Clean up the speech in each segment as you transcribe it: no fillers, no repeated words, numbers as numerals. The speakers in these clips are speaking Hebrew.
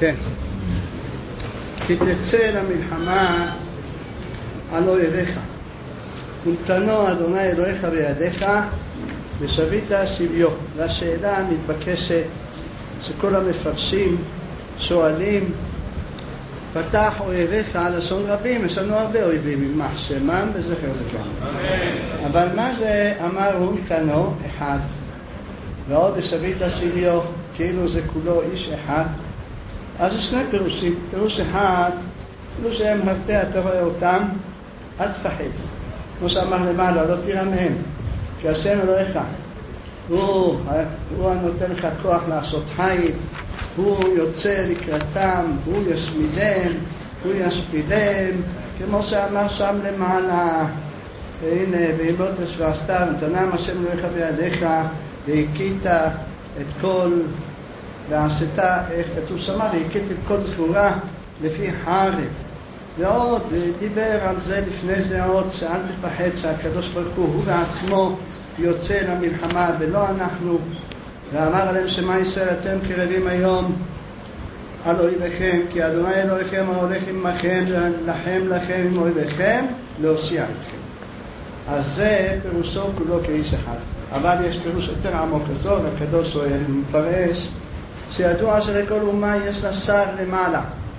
כן. כי תצא למלחמה על אויביך. ונתנו אדוני אלוהיך בידיך ושבית שביו. והשאלה המתבקשת שכל המפרשים שואלים, פתח אויביך לשון רבים, יש לנו הרבה אויבים, יימח שמם וזכר זכרם. אבל מה זה אמר ונתנו אחד ועוד ושבית שביו, כאילו זה כולו איש אחד? אז יש שני פירושים. פירוש אחד, כאילו שהם הרבה, אתה רואה אותם, אל תפחד. כמו שאמר למעלה, לא תירא מהם, כי השם אלוהיך הוא הנותן לך כוח לעשות חיל, הוא יוצא לקראתם, הוא ישמידם, הוא ישפידם, כמו שאמר שם למעלה, הנה בימות ועשתה ונתנם השם אלוהיך בידיך והכית את כל ועשית, איך כתוב שמה, והכית את כל זכורה לפי חרב. ועוד דיבר על זה לפני זה עוד, שאל תפחד שהקדוש ברוך הוא בעצמו יוצא למלחמה ולא אנחנו. ואמר עליהם שמה ישראל אתם קרבים היום על אויביכם, כי אדוני אלוהיכם ההולך עמכם ולחם לכם עם אויביכם להושיע אתכם. אז זה פירושו כולו כאיש אחד. אבל יש פירוש יותר עמוק כזו, והקדוש שואל מפרש שידוע שלכל אומה יש לה שר למעלה.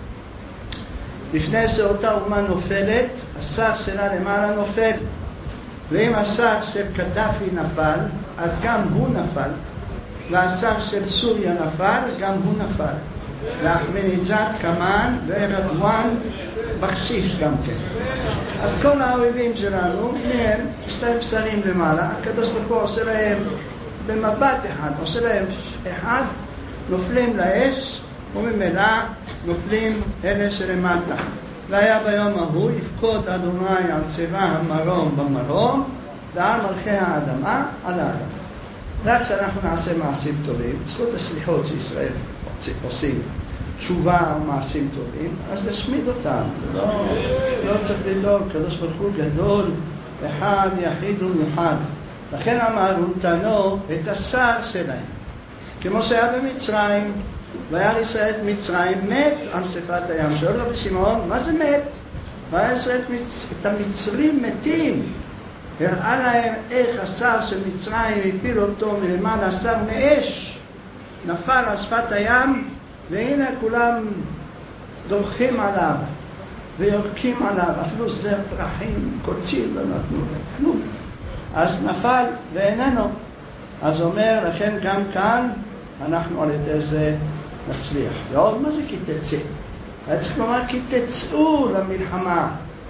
לפני שאותה אומה נופלת, השר שלה למעלה נופל. ואם השר של קדאפי נפל, אז גם הוא נפל. והשר של סוריה נפל, גם הוא נפל. ואחמדינג'אד כמן ורדואן בקשיש גם כן. אז כל האויבים שלנו, מהם יש להם שרים למעלה. הקדוש ברוך הוא עושה להם במבט אחד, עושה להם אחד, נופלים לאש, וממילא נופלים אלה שלמטה. והיה ביום ההוא יפקוד אדוני על צבא המרום במרום ועל מלכי האדמה על האדמה. רק שאנחנו נעשה מעשים טובים, זכות הסליחות שישראל עושים תשובה ומעשים טובים, אז ישמיד אותם. לא צריך לדאוג, הקדוש ברוך הוא גדול, אחד יחיד ומיוחד. לכן אמר ונתנו את השר שלהם, כמו שהיה במצרים. והיה ישראל את מצרים, מת על שפת הים. שואל רבי שמעון, מה זה מת? והיה ישראל את המצרים מתים. הראה להם איך השר של מצרים הפיל אותו מלמעלה, השר מאש, נפל על שפת הים, והנה כולם דורכים עליו ויורקים עליו, אפילו זר פרחים, קוצים לא נתנו לו, כלום. אז נפל ואיננו. אז אומר, לכן גם כאן אנחנו על ידי זה נצליח. ועוד, מה זה כי תצא? היה צריך לומר כי תצאו למלחמה.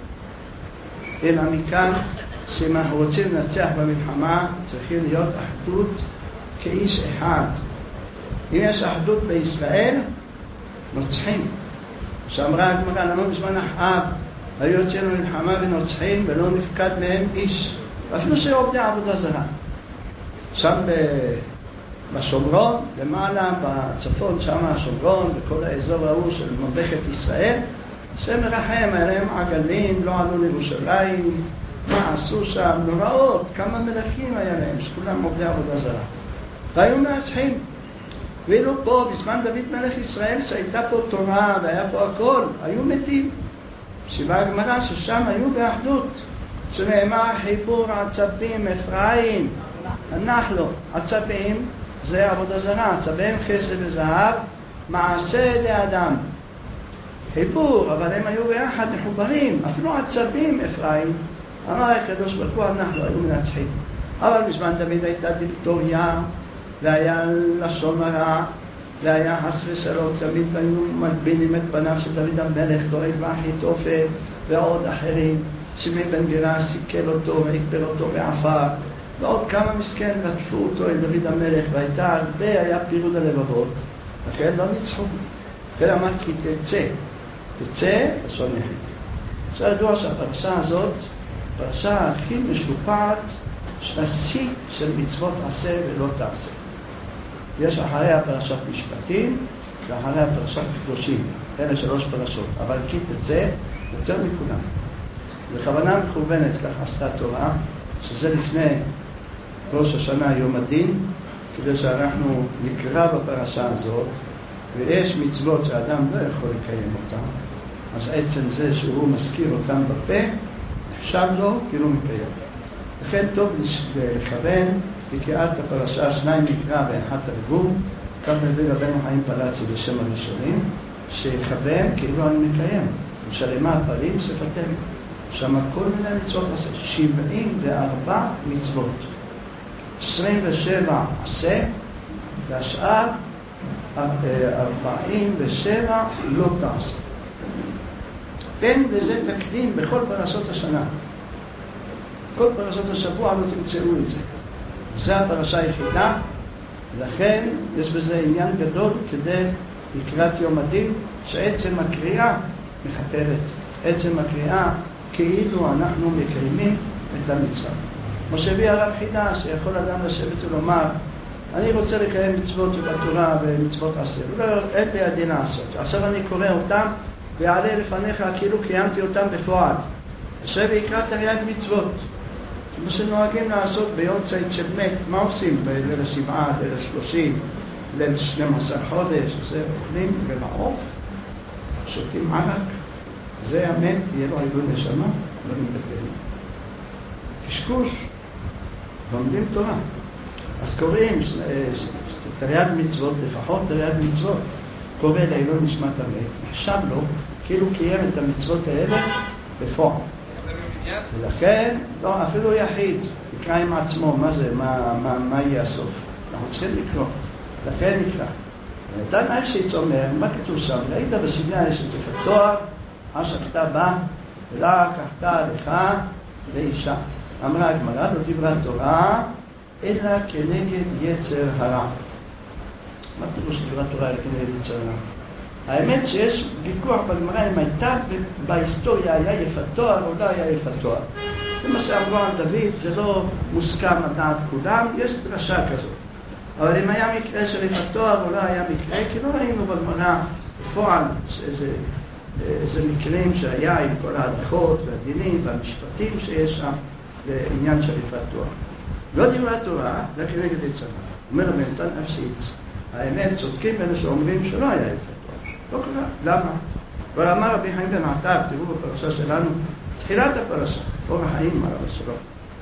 אלא מכאן שאם אנחנו רוצים לנצח במלחמה, צריכים להיות אחדות כאיש אחד. אם יש אחדות בישראל, נוצחים. שאמרה הגמרא, למה בזמן אחאב היו יוצאים למלחמה ונוצחים ולא נפקד מהם איש, אפילו שעובדי עבודה זרה. שם בשומרון, למעלה בצפון, שם השומרון וכל האזור ההוא של ממלכת ישראל, שמרחם עליהם עגלים, לא עלו לירושלים, מה עשו שם, נוראות, כמה מלכים היה להם, שכולם עובדי עבודה זרה. והיו מנצחים. ואילו פה, בזמן דוד מלך ישראל, שהייתה פה תורה והיה פה הכל, היו מתים. שבאה הגמרא ששם היו באחדות, שנאמר חיבור עצבים אפרים, אנחנו, עצבים זה עבודה זרה, עצבים כסף וזהב, מעשה לאדם. חיבור, אבל הם היו ביחד מחוברים, אפילו עצבים אפרים, אמר הקדוש ברוך הוא, אנחנו היו מנצחים. אבל בזמן דוד הייתה דיקטוריה, והיה לשון הרע, והיה חס ושלום, תמיד היו מלבינים את פניו של דוד המלך, דואג ואחיתופל ועוד אחרים, שמעי בן גרה סיכל אותו והקבל אותו בעפר, ועוד כמה מסכן רדפו אותו אל דוד המלך, והייתה הרבה, היה פירוד הלבבות, לכן לא ניצחו. וכן אמר כי תצא לשון יחיד. עכשיו ידוע שהפרשה הזאת, הפרשה הכי משופעת של השיא של מצוות עשה ולא תעשה. יש אחריה פרשת משפטים ואחריה פרשת קדושים, אלה 3 פרשות, אבל כי תצא יותר מכולם. בכוונה מכוונת, כך עשתה תורה, שזה לפני ראש השנה יום הדין, כדי שאנחנו נקרא בפרשה הזאת ויש מצוות שהאדם לא יכול לקיים אותן, אז עצם זה שהוא מזכיר אותם בפה, נחשב לו כאילו מקיים. לכן טוב לכוון בקריאת הפרשה, 2 מקרא ואחד תרגום, כך מביא רבנו חיים פלאצי בשם הראשונים, שיכוון כאילו אני מקיים. ושלמה פרים שפתנו. שם כל מיני מצוות עשה, 74 מצוות. 27 עשה, והשאר 47 לא תעשה. אין לזה תקדים בכל פרשות השנה. כל פרשות השבוע לא תמצאו את זה. זו הפרשה היחידה, ולכן יש בזה עניין גדול כדי לקראת יום הדין, שעצם הקריאה מכפרת. עצם הקריאה כאילו אנחנו מקיימים את המצווה. כמו שהביא הרב חידה, שיכול אדם לשבת ולומר, אני רוצה לקיים מצוות בתורה ומצוות עשה. לא, אין בידי לעשות. עכשיו אני קורא אותם, ויעלה לפניך כאילו קיימתי אותם בפועל. יושב ויקרא תרי"ג מצוות. כמו שנוהגים לעשות ביום צאת של מת, מה עושים? בליל השבעה, ליל 30, ליל 12 חודש, זה אוכלים במעוף, שותים ערק, זה המת, יהיה לו עיגון נשמה, לא נבטל. קשקוש, לומדים תורה. אז קוראים תרי"ג מצוות, לפחות תרי"ג מצוות. קורא לעילוי נשמת המת, נחשב לו כאילו קיים את המצוות האלה בפועל. ולכן, לא, אפילו יחיד, יקרא עם עצמו, מה זה, מה יהיה הסוף? אנחנו צריכים לקרוא, לכן נקרא. ונתן איישיץ אומר, מה כתוב שם? ראית בשביה יש את התואר, השקתה בה, ולה קחתה לך לאישה. אמרה הגמרא, לא דיברה תורה, אלא כנגד יצר הרע. מה פירוש דיברה תורה אלא כנגד יצר הרע? האמת שיש ויכוח בגמרא אם הייתה בהיסטוריה היה יפת תואר או לא היה יפת תואר. זה מה שאמרו על דוד, זה לא מוסכם על דעת כולם, יש דרשה כזאת. אבל אם היה מקרה של יפת תואר או לא היה מקרה, כי לא ראינו בגמרא בפועל איזה מקרים שהיה עם כל ההלכות והדינים והמשפטים שיש שם בעניין של יפת תואר. לא דיברה תורה, אלא כנגד יצר הרע. אומר בנתן איישיץ, האמת צודקים אלה שאומרים שלא היה יפת. לא קרה. למה? אבל אמר רבי חיים בן עטר, תראו בפרשה שלנו, תחילת הפרשה, אור החיים אמר רבי שלום.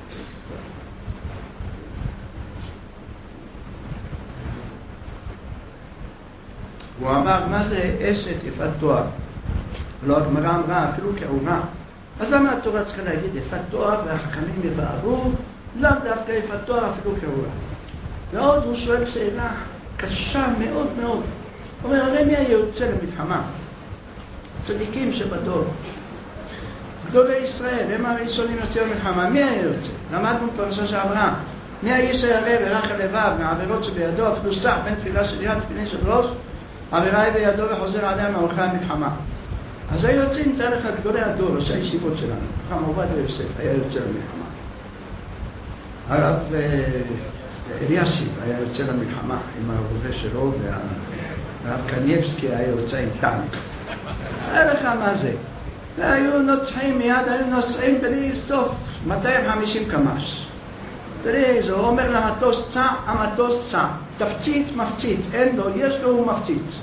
הוא אמר, מה זה אשת יפת תואר? לא, הגמרא אמרה, אפילו כאורה. אז למה התורה צריכה להגיד יפת תואר והחכמים יבערו? לאו דווקא יפת תואר, אפילו כאורה. ועוד הוא שואל שאלה קשה מאוד מאוד. הוא אומר, הרי מי היה יוצא למלחמה? צדיקים שבדור. גדולי ישראל, הם הראשונים יוצאים למלחמה. מי היה יוצא? למדנו פרשה שעברה. מי האיש הירא ורח הלבב מהעבירות שבידו, אפילו סח בין תפילה של יד תפילין של ראש, עבירה היא בידו וחוזר עדיין מאורחי המלחמה. אז היוצאים, נתן לך גדולי הדור, ראשי הישיבות שלנו. חכם עובדיה יוסף היה יוצא למלחמה. הרב אלישיב היה יוצא למלחמה עם הרובה שלו הרב קניבסקי היה יוצא עם טנק. תראה לך מה זה. והיו נוצחים מיד, היו נוסעים בלי סוף 250 קמ"ש. בלי זה, הוא אומר למטוס צע, המטוס צע. תפציץ, מפציץ. אין לו, יש לו, הוא מפציץ.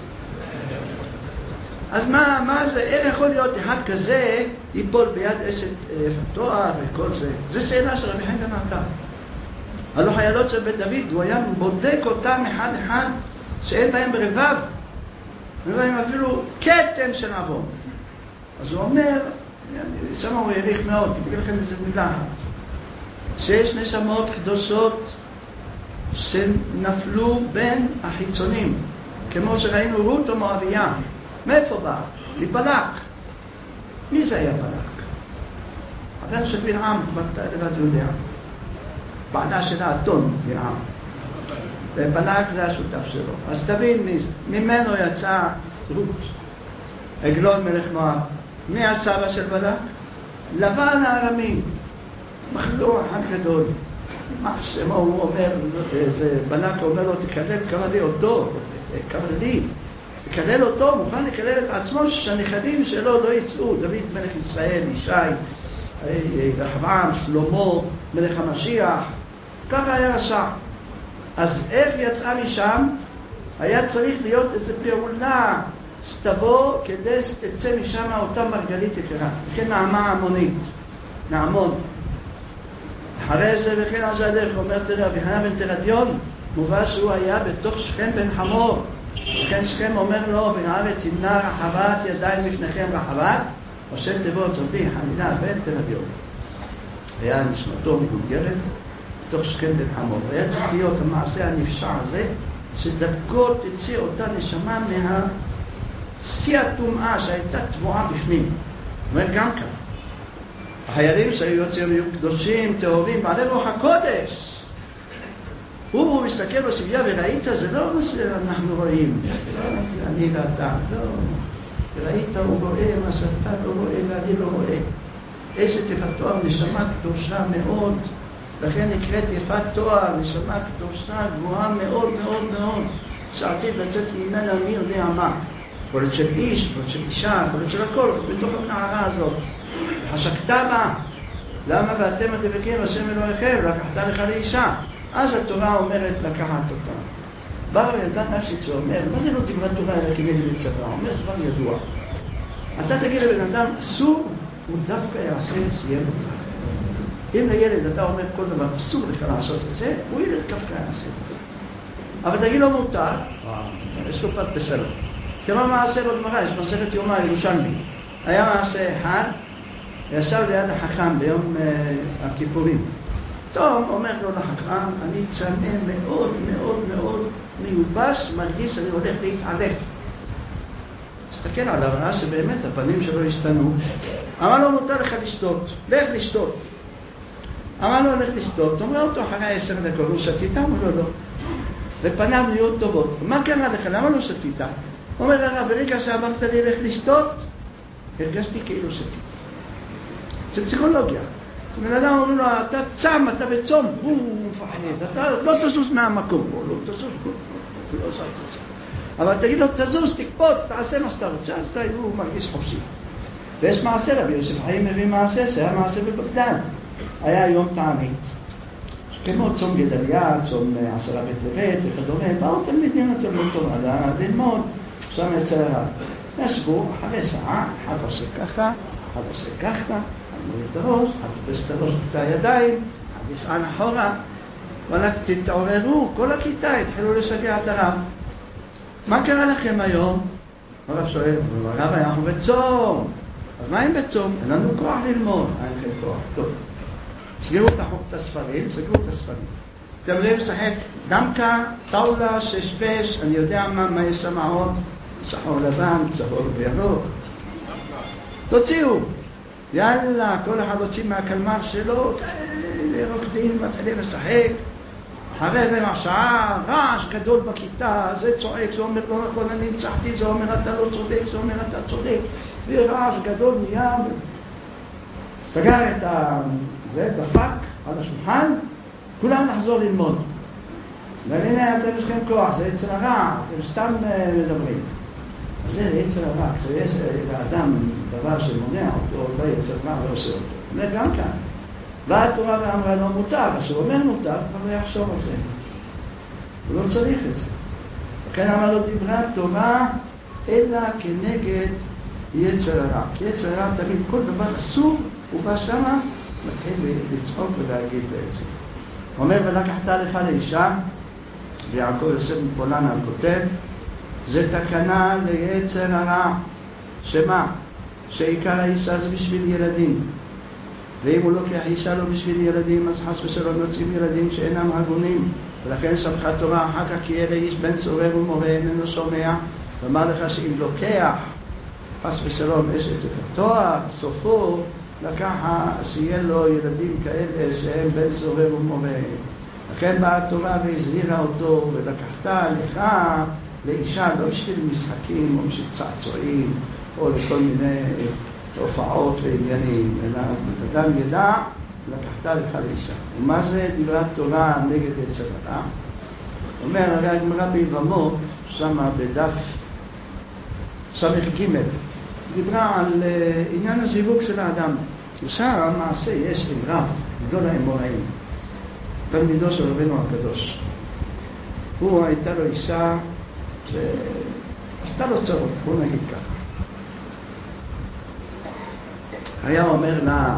אז מה זה, איך יכול להיות אחד כזה ייפול ביד אשת תואר וכל זה? זו שאלה של רבי חיים בן עטר. הלא חיילות של בית דוד, הוא היה בודק אותם אחד אחד שאין בהם ברבב, ובהם אפילו קטן של עוון. אז הוא אומר, שם הוא העריך מאוד, תגיד לכם את זה מילה אחת, שיש נשמות קדושות שנפלו בין החיצונים, כמו שראינו רות המואביה. מאיפה בא? מבלק. מי זה היה בלק? הבן של בלעם, אתה לבד יודע. בעלה של האתון, בלעם. ובלק זה השותף שלו. אז תבין מי זה. ממנו יצא רות, עגלון מלך מואב. מי הסבא של בלק? לבן הארמי. מחלוא אחד גדול. מה שמו הוא אומר, בלק אומר לו, תקלל כמה לי אותו, כמה לי. תקלל אותו, מוכן לקלל את עצמו שהנכדים שלו לא יצאו. דוד מלך ישראל, ישי, רחבעם, שלמה, מלך המשיח. ככה היה רשע. אז איך יצאה משם? היה צריך להיות איזו פעולה שתבוא כדי שתצא משם אותה מרגלית יקרה. וכן נעמה המונית, נעמון. אחרי זה וכן על זה הדרך, אומר תראה, רבי חנניה בן תרדיון, מובא שהוא היה בתוך שכם בן חמור. וכן שכם אומר לו, והארץ תמנע רחבת ידיים לפניכם רחבת, ראשי תיבות רבי חנניה בן תרדיון. היה נשמתו מגולגלת בתוך שכם בן חמור. והיה צריך להיות המעשה הנפשע הזה, שדרכו תצא אותה נשמה מהשיא הטומאה שהייתה טבועה בפנים. אומר גם כאן. החיילים שהיו יוצאים היו קדושים, טהורים, בעלי רוח הקודש. הוא מסתכל בסוגיה וראית, זה לא מה שאנחנו רואים. זה אני ואתה, לא. וראית, הוא רואה מה שאתה לא רואה ואני לא רואה. אשת יפת תואר, נשמה קדושה מאוד. לכן נקראת יפת תואר, נשמה קדושה גבוהה מאוד מאוד מאוד. שעתיד לצאת ממנה מי יודע מה. יכול להיות של איש, יכול להיות של אישה, יכול להיות של הכל, בתוך הנערה הזאת. השקתה בה, למה ואתם הדבקים השם אלוהיכם, לקחת לך לאישה. אז התורה אומרת לקחת אותה. בא רבי נתן נשיץ ואומר, מה זה לא דברי תורה אלא כנגד בצבא? אומר דבר ידוע. אתה תגיד לבן אדם, אסור, הוא דווקא יעשה שיהיה מותר. אם לילד אתה אומר כל דבר, אסור לך לעשות את זה, הוא ילד דווקא יעשה. אבל תגיד לו מותר, יש לו פת בסלו. כמו מעשה בגמרא, יש מסכת יומא ירושלמי. היה מעשה אחד, ישב ליד החכם ביום הכיפורים. טוב, אומר לו לחכם, אני צמא מאוד מאוד מאוד מיובש, מרגיש שאני הולך להתעלף. הסתכל עליו, ראה שבאמת הפנים שלו השתנו. אמר לו, מותר לך לשתות, לך לשתות. אמר לו, הולך לשתות, אומר אותו אחרי 10 דקות, הוא שתית? אמר לו, לא. ופניו נהיו טובות. מה קרה לך? למה לא שתית? אומר הרב, ברגע שאמרת לי לך לשתות, הרגשתי כאילו שתיתי. זה פסיכולוגיה. בן אדם אומרים לו, אתה צם, אתה בצום, הוא מפחד, אתה לא תזוז מהמקום, הוא לא תזוז, הוא לא עושה את זה. אבל תגיד לו, תזוז, תקפוץ, תעשה מה שאתה רוצה, אז הוא מרגיש חופשי. ויש מעשה, רבי יוסף חיים מביא מעשה, שהיה מעשה בבגדד. היה יום תענית, כמו צום גדליה, צום 10 בטבת וכדומה, באו תלמידים לתלמוד תורה, ללמוד, שם יצא הרב. ישבו אחרי שעה, אחד עושה ככה, אחד עושה ככה, מוריד את הראש, תופס את הראש בידיים, יסען אחורה, וואלה, תתעוררו, כל הכיתה התחילו לשגע את הרב. מה קרה לכם היום? הרב שואל, הרב, אנחנו בצום. אז מה אם בצום? אין לנו כוח ללמוד. אין לכם כוח. טוב. סגרו את הספרים, סגרו את הספרים. אתם יכולים לשחק דמקה, טאולה, ששפש, אני יודע מה יש שם עוד, שחור לבן, צהור וירוק. תוציאו. יאללה, כל אחד הוציא מהקלמר שלו, רוקדים, מתחילים לשחק. אחרי רבע שעה, רעש גדול בכיתה, זה צועק, זה אומר לא נכון, אני ניצחתי, זה אומר אתה לא צודק, זה אומר אתה צודק. ורעש גדול מיד. סגר את הפק על השולחן, כולם לחזור ללמוד. והנה אתם יש לכם כוח, זה יצר הרע, אתם סתם מדברים. אז זה יצר הרע, כשיש לאדם דבר שמונע אותו, לא יצר רע ועושה אותו. אומר גם כאן. והתורה ואמרה לא מותר, אז הוא אומר מותר, כבר לא יחשוב על זה. הוא לא צריך את זה. לכן אמר לו דיברה תורה, אלא כנגד יצר הרע. כי יצר הרע תמיד כל דבר אסור, הוא בא שמה, מתחיל לצחוק ולהגיד בעצם. הוא אומר, ולקחת לך לאישה, ויעקב יוסף מפולנה כותב, זה תקנה ליצר הרע. שמה? שעיקר האישה זה בשביל ילדים. ואם הוא לוקח אישה לא בשביל ילדים, אז חס ושלום יוצאים ילדים שאינם הגונים. ולכן סמכה תורה אחר כך כי יהיה לאיש בן צורר ומורה איננו שומע. ואמר לך שאם לוקח חס ושלום אשת את התואר, סופו לקחה שיהיה לו ילדים כאלה שהם בן צורר ומורה. לכן באה התורה והזהירה אותו, ולקחת לך לאישה לא בשביל משחקים או בשביל צעצועים או לכל מיני הופעות ועניינים, אלא אדם ידע, לקחת לך לאישה. ומה זה דברת תורה נגד יצר הרע? אומר, הרי הגמרא ביבמות, שמה בדף סמך ג' דיברה על עניין הזיווג של האדם. ושם מעשה יש עם רב, גדול האמוראים, תלמידו של רבנו הקדוש. הוא הייתה לו אישה עשתה לו צרות, בוא נגיד ככה. היה אומר לה,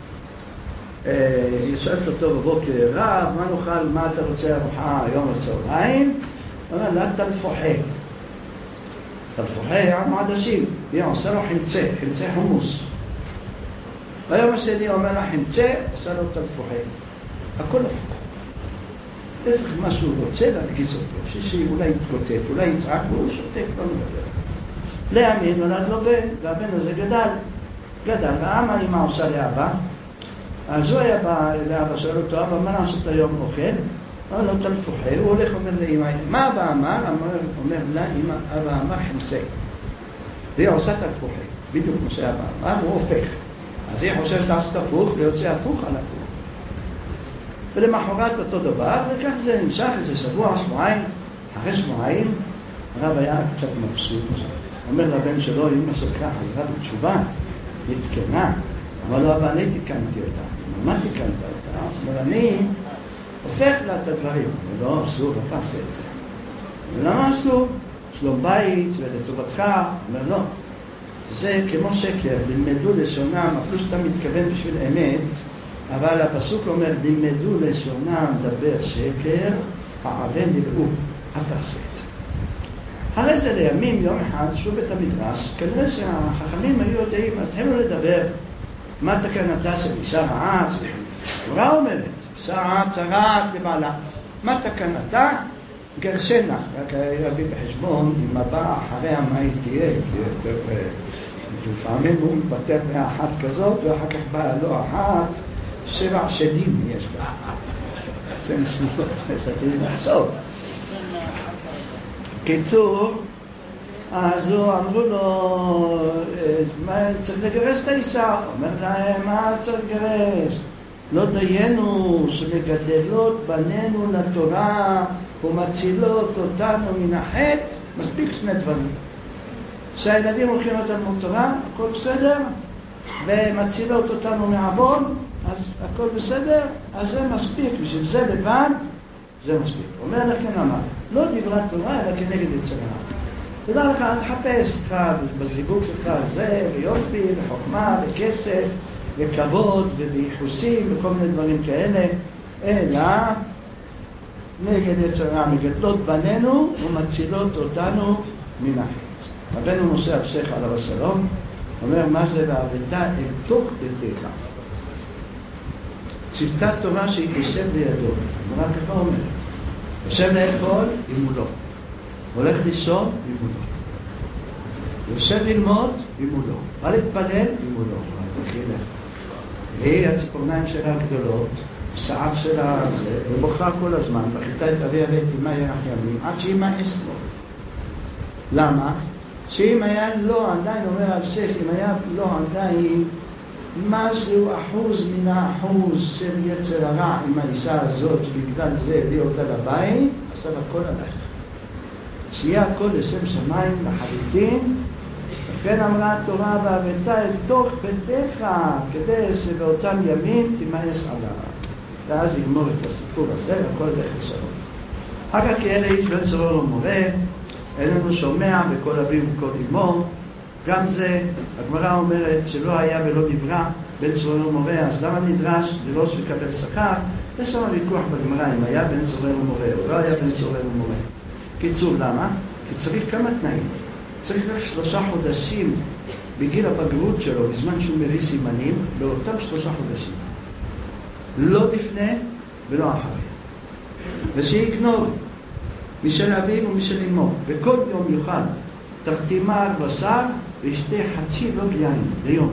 היא שואלת אותו בבוקר, רב, מה נאכל, מה אתה רוצה ארוחה היום בצהריים? הוא אומר לה, תלפוחי. תלפוחי עם עדשים. היא עושה לו חמצה חומוס. ביום השני אומר לה חמצה, עושה לו תלפוחי. הכל הפוך. לפך מה שהוא רוצה להדגיס אותו, שאולי יתקוטט, אולי יצעק, והוא שותק, לא מדבר. לימים נולד לו בן, והבן הזה גדל, ראה מה אמא עושה לאבא, אז הוא היה בא לאבא, שואל אותו, אבא, מה לעשות היום אוכל? אמר לו תלפוחי, הוא הולך אומר לאמא, מה אבא אמר? אומר לה, אמא, אבא אמר חמצה. והיא עושה תלפוחי, בדיוק כמו שאבא אמר, הוא הופך. אז היא חושבת לעשות הפוך, ויוצא הפוך על הפוך. ולמחרת אותו דבר, וכך זה נמשך איזה שבוע, שבועיים. אחרי שבועיים, הרב היה קצת מבסוט. אומר לבן שלו, אמא שלך חזרה בתשובה, נתקנה, אבל לא, אבל אני תיקנתי אותה. מה תיקנת אותה? אומר, אני הופך לה את הדברים. לא, אסור, אתה עושה את זה. ולמה אסור? שלום בית ולטובתך. אומר, לא. זה כמו שקר, לימדו לשונם, אפילו שאתה מתכוון בשביל אמת, אבל הפסוק אומר, לימדו לשונם דבר שקר, העוון נראו, אל תעשה את זה. אחרי זה לימים, יום אחד, שוב בית המדרש, כנראה שהחכמים היו יודעים, אז התחילו לדבר, מה תקנתה של אישה רעה? התורה אומרת, אישה רעה צרעת לבעלה. מה תקנתה? גרשנה. רק להביא בחשבון, אם הבא אחריה מה היא תהיה, לפעמים הוא מתבטא באחת כזאת, ואחר כך באה לא אחת, 7 שדים יש בה. זה משמעות, זה לחשוב. קיצור, אז אמרו לו, צריך לגרש את האישה. אומר להם, מה צריך לגרש? לא דיינו שמגדלות בנינו לתורה ומצילות אותנו מן החטא. מספיק 2 דברים. שהילדים הולכים לתלמוד תורה, הכל בסדר, ומצילות אותנו מעוון, אז הכל בסדר, אז זה מספיק, בשביל זה לבד, זה מספיק. אומר לכן אמר, לא דברת תורה, אלא כנגד יצר הרע. תדע לך, אז חפש לך בזיווג שלך זה, ויופי, וחוכמה, וכסף, וכבוד, וביחוסים, וכל מיני דברים כאלה, אלא נגד יצר הרע, מגדלות בנינו ומצילות אותנו מן החטא. רבנו משה אלשיך עליו השלום אומר, מה זה והבאת אל תוך ביתך? צוותה תורה שהיא תשב לידו. מה ככה אומרת? יושב לאכול, אם הוא לא. הולך לישון, אם הוא לא. יושב ללמוד, אם הוא לא. בא להתפלל, אם הוא לא. היא הציפורניים שלה הגדולות, שיער שלה זה, ובוכה כל הזמן, בכיתה את אבי הבית עם מה ירח ימים, עד שהיא מאס לו. למה? שאם היה לא עדיין, אומר על שייך, אם היה לא עדיין משהו אחוז מן האחוז של יצר הרע עם האישה הזאת, שבגלל זה הביא אותה לבית, עכשיו הכל הלך. שיהיה הכל לשם שמיים לחלוטין, וכן אמרה התורה והבאת אל תוך ביתך, כדי שבאותם ימים תימאס עליו. ואז יגמור את הסיפור הזה, הכל הולך לשלום. אחר כך כאלה איש בן סורר ומורה, איננו שומע בכל אביו ובכל אמו. גם זה, הגמרא אומרת שלא היה ולא נברא בן סורר ומורה, אז למה נדרש לדרוש לקבל שכר? יש שם ויכוח בגמרא אם היה בן סורר ומורה או לא היה בן סורר ומורה. קיצור, למה? כי צריך כמה תנאים. צריך רק 3 חודשים בגיל הבגרות שלו, בזמן שהוא מביא סימנים, באותם 3 חודשים. לא לפני ולא אחרי. ושיגנוב משל אביו ומשל אמו, וכל יום יאכל תרתימה בשר וישתה חצי לוג יין ליום.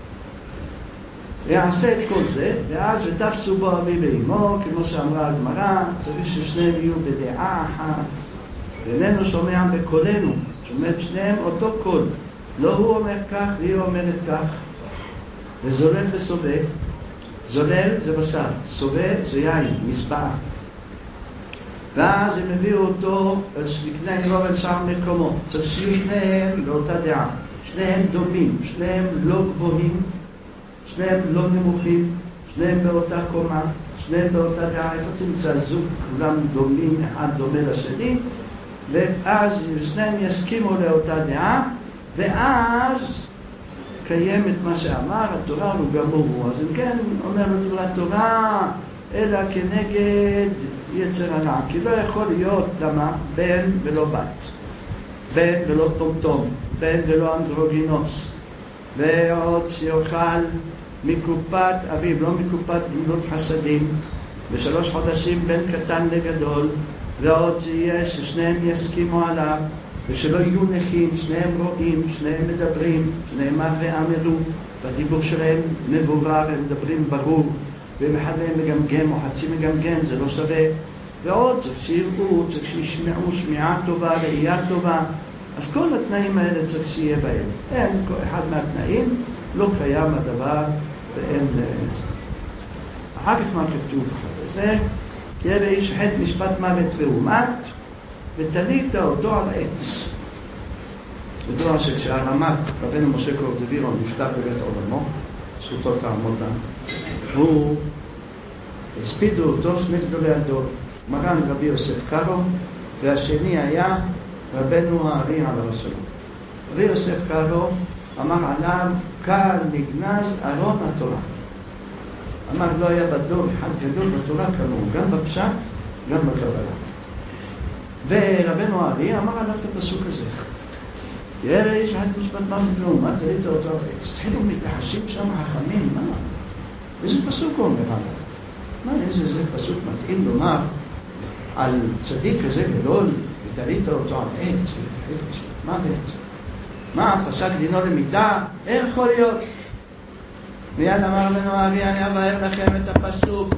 יעשה את כל זה, ואז ותפסו בו אביו ואמו, כמו שאמרה הגמרא, צריך ששניהם יהיו בדעה אחת, ואיננו שומע בקולנו, שומע שניהם אותו קול, לא הוא אומר כך והיא אומרת כך, וזולל וסובב. זולל זה בשר, סובב זה יין, מספר. ואז הם הביאו אותו לקנה רוב אל שאר מקומו. צריך שיהיו שניהם לאותה דעה. שניהם דומים, שניהם לא גבוהים, שניהם לא נמוכים, שניהם באותה קומה, שניהם באותה דעה. איפה תמצא זוג, כולם דומים, אחד דומה לשני, ואז שניהם יסכימו לאותה דעה, ואז קיים את מה שאמר, התורה הוא גמור. אז אם כן, אומר התורה, אלא כנגד יצר הרע, כי לא יכול להיות למה בן ולא בת, בן ולא טומטום, בן ולא אנדרוגינוס, ועוד שיוכל מקופת אביו, לא מקופת גמילות חסדים, ב3 חודשים בין קטן לגדול, ועוד שיהיה ששניהם יסכימו עליו, ושלא יהיו נכים, שניהם רואים, שניהם מדברים, שנאמר ואמרו, והדיבור שלהם מבורר, הם מדברים ברור, ואחד מהם מגמגם או חצי מגמגם, זה לא שווה. ועוד צריך שיראו, צריך שישמעו שמיעה טובה, ראייה טובה, אז כל התנאים האלה צריך שיהיה בהם. אין, אחד מהתנאים לא קיים הדבר ואין זה. אחר כך מה כתוב אחרי זה? כי יהיה באיש חטא משפט מוות ואומת, ותלית אותו על עץ. בדוע שכשהרמת רבנו משה קורדווירון נפטר בבית עולמו, זכותו תעמוד לנו, הוא הספידו אותו שני גדולי הדור, מרן רבי יוסף קארו, והשני היה רבנו הארי עליו השלום. רבי יוסף קארו אמר עליו, כאן נגנז ארון התורה. אמר, לא היה בדור אחד גדול בתורה כמוהו, גם בפשט, גם בקבלה. ורבנו הארי אמר עליו את הפסוק הזה. ירא איש אחד משפט מוות ואומת, תלית אותו על עץ. התחילו מתחשים שם חכמים, מה? איזה פסוק הוא אומר עליו? מה, איזה פסוק מתאים לומר על צדיק כזה גדול, ותלית אותו על עץ, מה עץ? מה, פסק דינו למיתה? איך יכול להיות? מיד אמר רבנו הארי, אני אבהר לכם את הפסוק.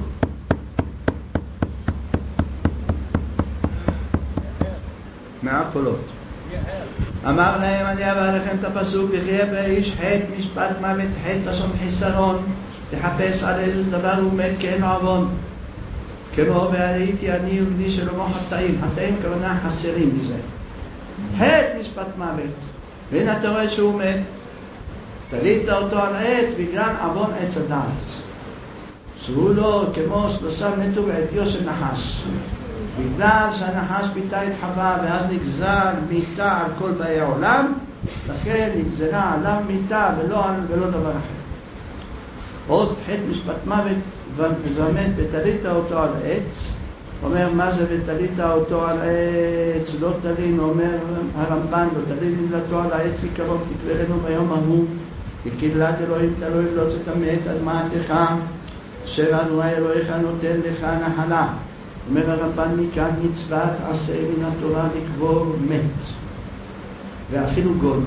מהקולות. אמר להם, אני אבהר לכם את הפסוק, וכי באיש חטא משפט מוות, חטא לשון חיסרון, תחפש על איזה דבר הוא מת כי אין לו עוון. כמו והייתי אני ובני שלמה חטאים, חטאים כוונה חסרים מזה. חטא משפט מוות, והנה אתה רואה שהוא מת, תלית אותו על עץ בגלל עוון עץ הדעת. שהוא לא כמו 3 מתו בעטיו של נחש. בגלל שהנחש ביטה את חווה ואז נגזר מיתה על כל באי העולם, לכן נגזרה עליו מיתה ולא דבר אחר. עוד חטא משפט מוות ומת ותלית אותו על עץ. אומר מה זה ותלית אותו על עץ? לא תלין, אומר הרמב"ן, לא תלין נמלתו על העץ כי קרוב תקברנו ביום ההוא, כי קהילת אלוהים תלוי ולא תטמא את אדמתך אשר אדוני אלוהיך נותן לך נחלה. אומר הרמב"ן מכאן מצוות עשה מן התורה לקבור מת ואפילו גוי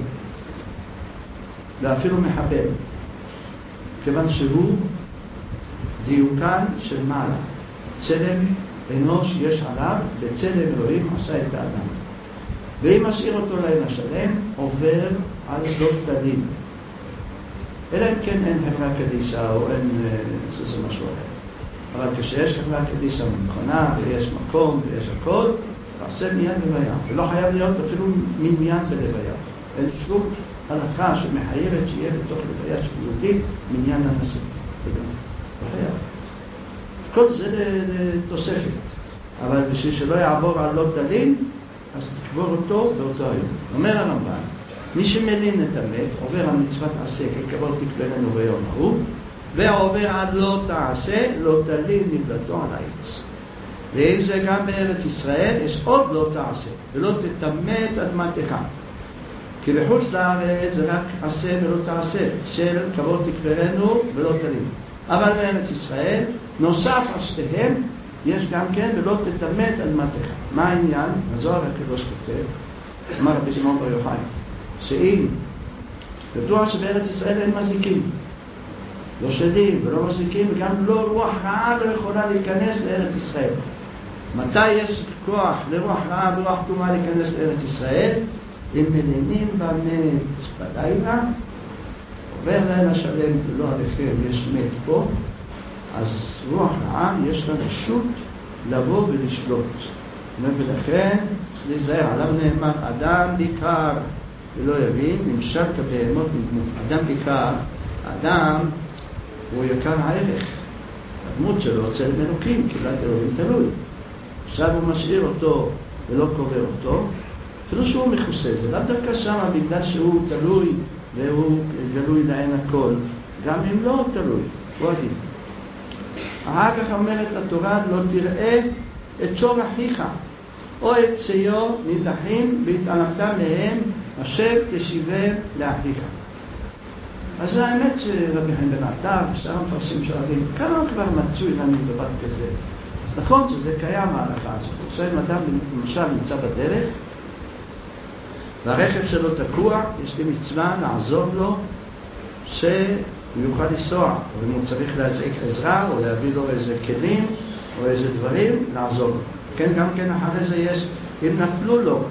ואפילו מחבל, כיוון שהוא דיוקן של מעלה, צלם אנוש יש עליו, בצלם אלוהים עשה את האדם, ואם משאיר אותו לילה שלם עובר על לא תלין, אלא אם כן אין חברה קדישה או אין זה משהו אחר. אבל כשיש חברה קדישה מכונה ויש מקום ויש הכל, תעשה מיד לוויה, ולא חייב להיות אפילו מניין בלוויה. אין שום הלכה שמחייבת שיהיה בתוך לוויה של יהודי מניין אנשים. לא חייב. כל זה לתוספת, אבל בשביל שלא יעבור על לא תלין, אז תקבור אותו באותו היום. אומר הרמב"ן, מי שמלין את המת עובר על מצוות עשה, כי קבור תקברנו ביום ההוא, ועובר על לא תעשה, לא תלין נמלתו על העץ. ואם זה גם בארץ ישראל, יש עוד לא תעשה, ולא תטמא את אדמתך. כי בחוץ לארץ זה רק עשה ולא תעשה, של קבור תקברנו ולא תלין. אבל בארץ ישראל, נוסף על שתיהם, יש גם כן ולא תטמא את אדמתך. מה העניין? הזוהר הקדוש כותב, אמר רבי שמעון בר יוחאי, שאם ידוע שבארץ ישראל אין מזיקים, לא שדים ולא מזיקים, וגם לא רוח רעה לא יכולה להיכנס לארץ ישראל. מתי יש כוח לרוח רעה ורוח טומאה להיכנס לארץ ישראל? אם מלינים במת בלילה, עובר לילה שלם ולא עליכם יש מת פה, אז רוח רעה יש לה רשות לבוא ולשלוט. ולכן צריך להיזהר, עליו נאמר אדם דיקר ולא יבין, נמשל כבהמות נדמו. אדם דיקר, אדם הוא יקר הערך, הדמות שלו צלם אלוקים, קהילת אלוהים תלוי. עכשיו הוא משאיר אותו ולא קובר אותו, אפילו שהוא מכוסה, זה לא דווקא שם בגלל שהוא תלוי והוא גלוי לעין הכל, גם אם לא תלוי, הוא עדיף. אחר כך אומרת התורה, לא תראה את שור אחיך או את ציו נידחים והתעלמת מהם אשר תשיבם לאחיך. אז האמת שרבי חיים בן עטר ושאר המפרשים שואלים, כמה כבר מצוי לנו דבר כזה? אז נכון שזה קיים ההלכה הזאת. עכשיו אם אדם למשל נמצא בדרך והרכב שלו תקוע, יש לי מצווה לעזור לו שהוא יוכל לנסוע, או אם הוא צריך להזעיק עזרה או להביא לו איזה כלים או איזה דברים, לעזור לו. כן, גם כן אחרי זה יש, אם נפלו לו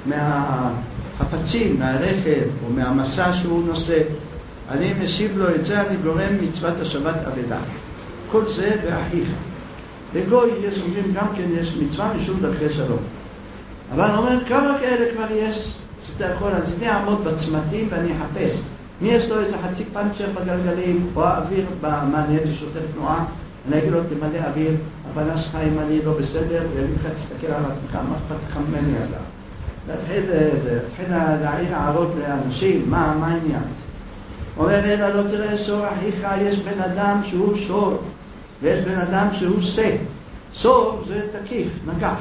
מהחפצים, מהרכב או מהמסע שהוא נושא, אני משיב לו את זה, אני גורם מצוות השבת אבדה. כל זה באחיך. בגוי יש אומרים גם כן יש מצווה משום דרכי שלום. אבל אני אומר, כמה כאלה כבר יש שאתה יכול, אז אני אעמוד בצמתים ואני אחפש. מי יש לו איזה חצי פנצ'ר בגלגלים, או האוויר במעניין ששוטר תנועה, אני אגיד לו, תמלא אוויר, הבנה שלך אם אני לא בסדר, ואני לך תסתכל על עצמך, מה אכפת לך ממני אתה? להתחיל להעיר הערות לאנשים, מה העניין? אומר, אלא לא תראה שור אחיך, יש בן אדם שהוא שור, ויש בן אדם שהוא שא. שור זה תקיף, נגח.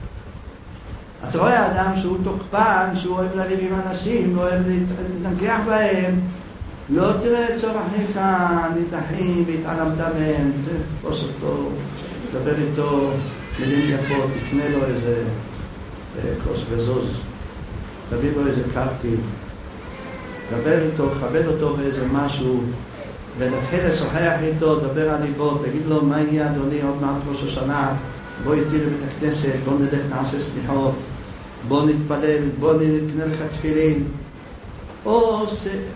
אתה רואה אדם שהוא תוקפן, שהוא אוהב לריב עם אנשים, אוהב להתנגח בהם, לא תראה את שור אחיך נידחים והתעלמת מהם, תפוס אותו, תדבר איתו מילים יפות, תקנה לו איזה כוס וזוז, תביא לו איזה קרטיב, דבר איתו, כבד אותו באיזה משהו, ונתחיל לשוחח איתו, דבר על ליבו, תגיד לו מה יהיה אדוני עוד מעט ראש השנה, בוא איתי לבית הכנסת, בוא נלך נעשה סליחות, בוא נתפלל, בוא נקנה לך תפילין, או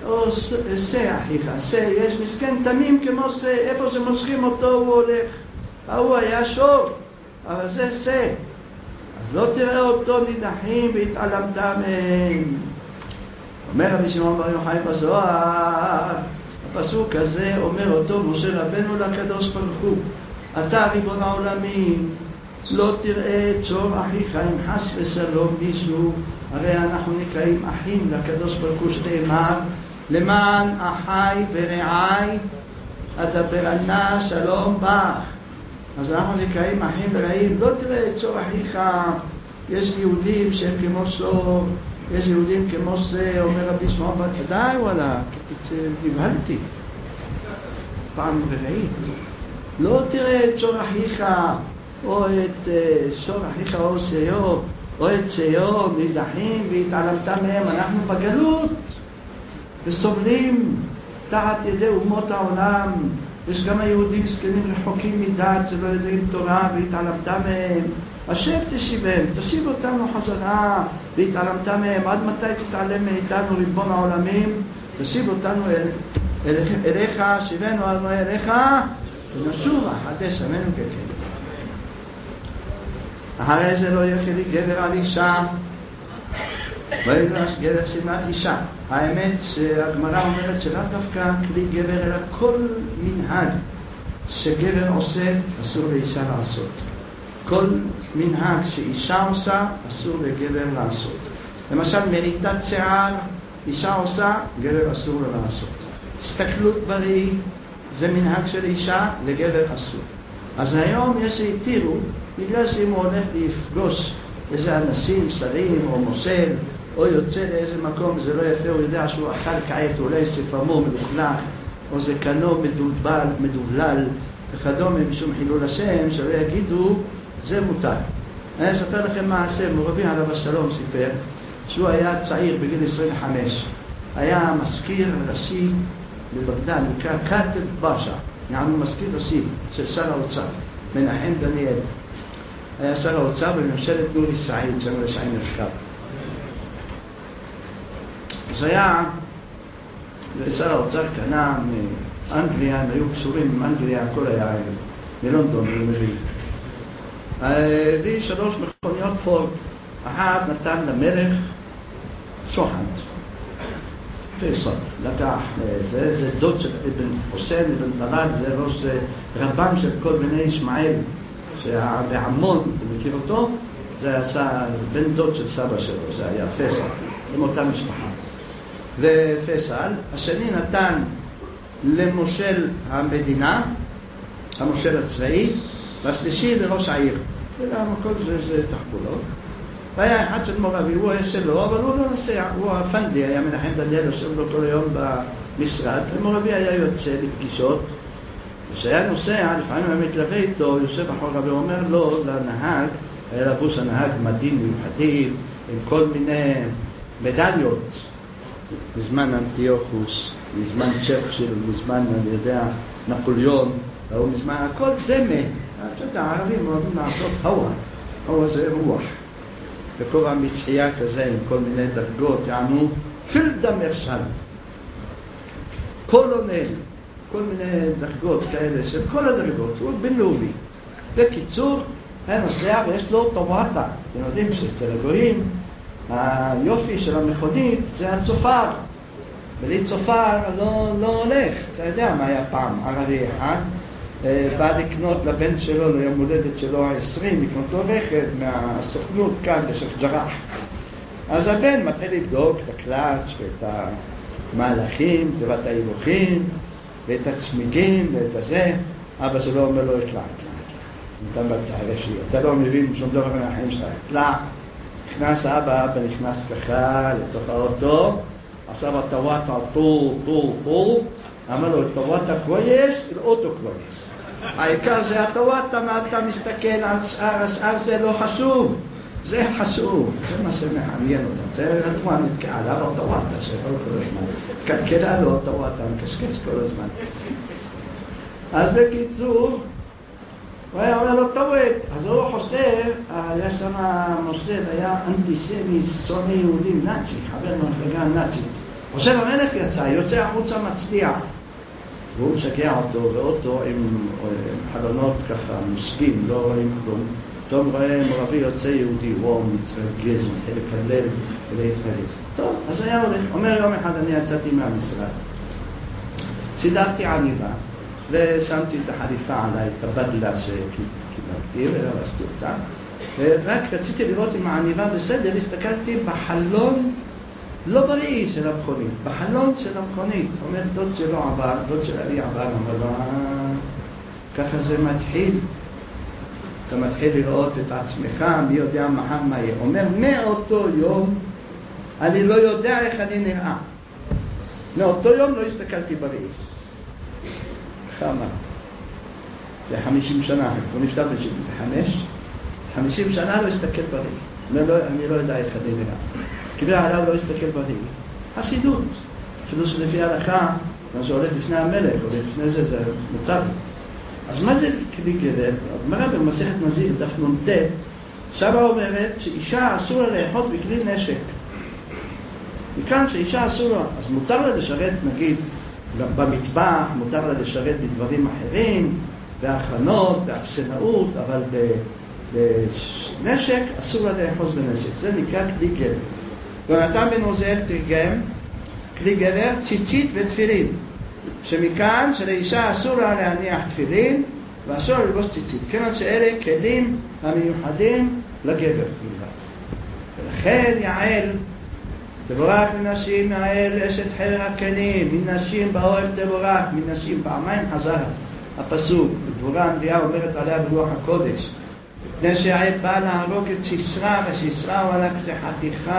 שא אחיך, שא, יש מסכן תמים כמו שא, איפה שמושכים אותו הוא הולך, הוא היה שור, אבל זה שא, אז לא תראה אותו נידחים והתעלמת מהם. אומר רבי שמעון בר יוחאי בזוהר, הפסוק הזה אומר אותו משה רבנו לקדוש ברוך הוא, אתה ריבון העולמים, לא תראה את שור אחיך אם חס ושלום מישהו, הרי אנחנו נקראים אחים לקדוש ברוך הוא שנאמר, למען אחי ורעי אדבר ענה שלום בך. אז אנחנו נקראים אחים ורעים, לא תראה את שור אחיך, יש יהודים שהם כמו שור, יש יהודים כמו זה, אומר רבי שמעון בר יוחאי, די וואלה, נבהלתי פעם רביעית, לא תראה את שור אחיך או את שור אחיך או סיו או את סיו נידחים והתעלמת מהם. אנחנו בגלות וסובלים תחת ידי אומות העולם, יש גם היהודים מסכנים רחוקים מדעת שלא יודעים תורה והתעלמת מהם. אשר תשיבם, תשיב אותנו חזרה והתעלמת מהם. עד מתי תתעלם מאיתנו ריבון העולמים? תשיב אותנו אליך, שיבנו אליך ונשובה חדש עמנו ככן. אחרי זה לא יהיה כלי גבר על אישה, ויש גבר שמלת אישה. האמת שהגמרא אומרת שלא דווקא כלי גבר אלא כל מנהג שגבר עושה אסור לאישה לעשות. כל מנהג שאישה עושה אסור לגבר לעשות. למשל מריטת שיער אישה עושה, גבר אסור לו לעשות. הסתכלות בראי זה מנהג של אישה, לגבר אסור. אז היום יש שהתירו, בגלל שאם הוא הולך לפגוש איזה אנשים, שרים או מושל, או יוצא לאיזה מקום וזה לא יפה, הוא יודע שהוא אכל כעת, אולי ספמו מלוכלך, או זה קנו מדובלל וכדומה משום חילול השם, שלא יגידו זה מותר. אני אספר לכם מעשה, מורבי עליו השלום סיפר שהוא היה צעיר בגיל 25, היה מזכיר ראשי בבגדד, נקרא קאטב באשה, יענו מזכיר ראשי של שר האוצר, מנחם דניאל. היה שר האוצר בממשלת נורי סעיד, שם רשעי מרכב. אז היה, שר האוצר קנה מאנגליה, הם היו קשורים עם אנגליה, הכל היה מלונדון, במביא. הביא 3 מכוניות פורד, אחת נתן למלך שוחד, פרסון, לקח, זה דוד של אבן חוסן, אבן טלד, זה ראש רבם של כל בני ישמעאל, שבעמון, אתה מכיר אותו? זה עשה בן דוד של סבא שלו, זה היה פסל, עם אותה משפחה. ופסל, השני נתן למושל המדינה, המושל הצבאי, והשלישי לראש העיר. ולמה כל זה תחבולות. והיה אחד של מורבי, הוא היה שלו, אבל הוא לא נוסע, הוא הפנדי, היה מנחם דניאל, יושב לו כל היום במשרד, ומורבי היה יוצא לפגישות, כשהיה נוסע, לפעמים היה מתלווה איתו, יושב אחורה ואומר לו, לנהג, היה לבוש הנהג מדים מיוחדים, עם כל מיני מדליות, בזמן אנטיוכוס, בזמן צ'רצ'יל, בזמן, אני יודע, נפוליאון, או בזמן, הכל דמה. הערבים אוהבים לעשות הווה זה רוח. בכובע מצחייה כזה, עם כל מיני דרגות, יענו, פילדה מרשל. קולונל, כל מיני דרגות כאלה, של כל הדרגות, הוא בינלאומי. בקיצור, היה נוסע ויש לו טובעתה. אתם יודעים שאצל הגויים, היופי של המכונית זה הצופר. בלי צופר לא הולך. אתה יודע מה היה פעם, ערבי אחד, בא לקנות לבן שלו, ליום הולדת שלו ה-20, לקנות לו רכב מהסוכנות כאן בשייח ג'ראח. אז הבן מתחיל לבדוק את הקלאץ' ואת המהלכים, תיבת ההילוכים, ואת הצמיגים ואת הזה. אבא שלו אומר לו, התלה. אתה לא מבין שום דבר מהחיים שלך, התלה. נכנס אבא נכנס ככה לתוך האוטו, עשה בטוואטה טור, אמר לו, טוואטה קווייס, אוטו קווייס. העיקר זה הטוואטה, מה אתה מסתכל על השאר זה לא חשוב. זה חשוב, זה מה שמעניין אותם. תראה, הדוגמה נתקעה לה לו טוואטה, שכל הזמן. תקלקלה לו טוואטה, מקשקש כל הזמן. אז בקיצור, הוא היה אומר לו, טוואט. אז הוא חושב, היה שם מושל, היה אנטישמי, שונא יהודים, נאצי, חבר מהמפלגה הנאצית. חושב המלך יוצא החוצה מצליח. והוא משגע אותו, ואוטו עם חלונות ככה, מוספים, לא רואים כלום. פתאום רואה מורבי יוצא יהודי, הוא מתרגז, מתחיל לקלל ולהתרגז. טוב, אז היה הולך. אומר יום אחד אני יצאתי מהמשרד. סידרתי עניבה, ושמתי את החליפה עליי, את הבדלה שקיבלתי, ולבשתי אותה. ורק רציתי לראות אם העניבה בסדר, הסתכלתי בחלון לא בריא של המכונית, בחלון של המכונית. אומר, דוד שלו עבר, דוד של אבי עבר, אמר לו, ככה זה מתחיל. אתה מתחיל לראות את עצמך, מי יודע מחר מה יהיה. אומר, מאותו יום, אני לא יודע איך אני נראה. מאותו יום לא הסתכלתי בריא. כמה? זה 50 שנה, הוא נפטר ב-75, 50 שנה לא הסתכל בריא. אני לא יודע איך אני נראה. קיבל עליו לא הסתכל בריא. חסידות. חסידות שלפי ההלכה, מה שהולך לפני המלך, הולך לפני זה מותר. אז מה זה כלי גבר? הגמרא במסכת נזיר, דף נ"ט, שם אומרת שאישה אסור לה לאחוז בכלי נשק. מכאן שאישה אסור לה, אז מותר לה לשרת, נגיד, במטבח, מותר לה לשרת בדברים אחרים, בהכנות, באפסנאות, אבל בנשק אסור לה לאחוז בנשק. זה נקרא כלי גבר. יונתן בן עוזיאל תרגם כלי גבר, ציצית ותפילין. שמכאן שלאישה אסור לה להניח תפילין ואסור לה ללבוש ציצית. כיוון שאלה כלים המיוחדים לגבר. ולכן יעל, תבורך מנשים יעל אשת חבר הכנים, מנשים באוהל תבורך, מנשים פעמיים חזר הפסוק. דבורה הנביאה אומרת עליה ברוח הקודש. מפני שיעל בא להרוג את סיסרא, וסיסרא הוא עלק זה חתיכת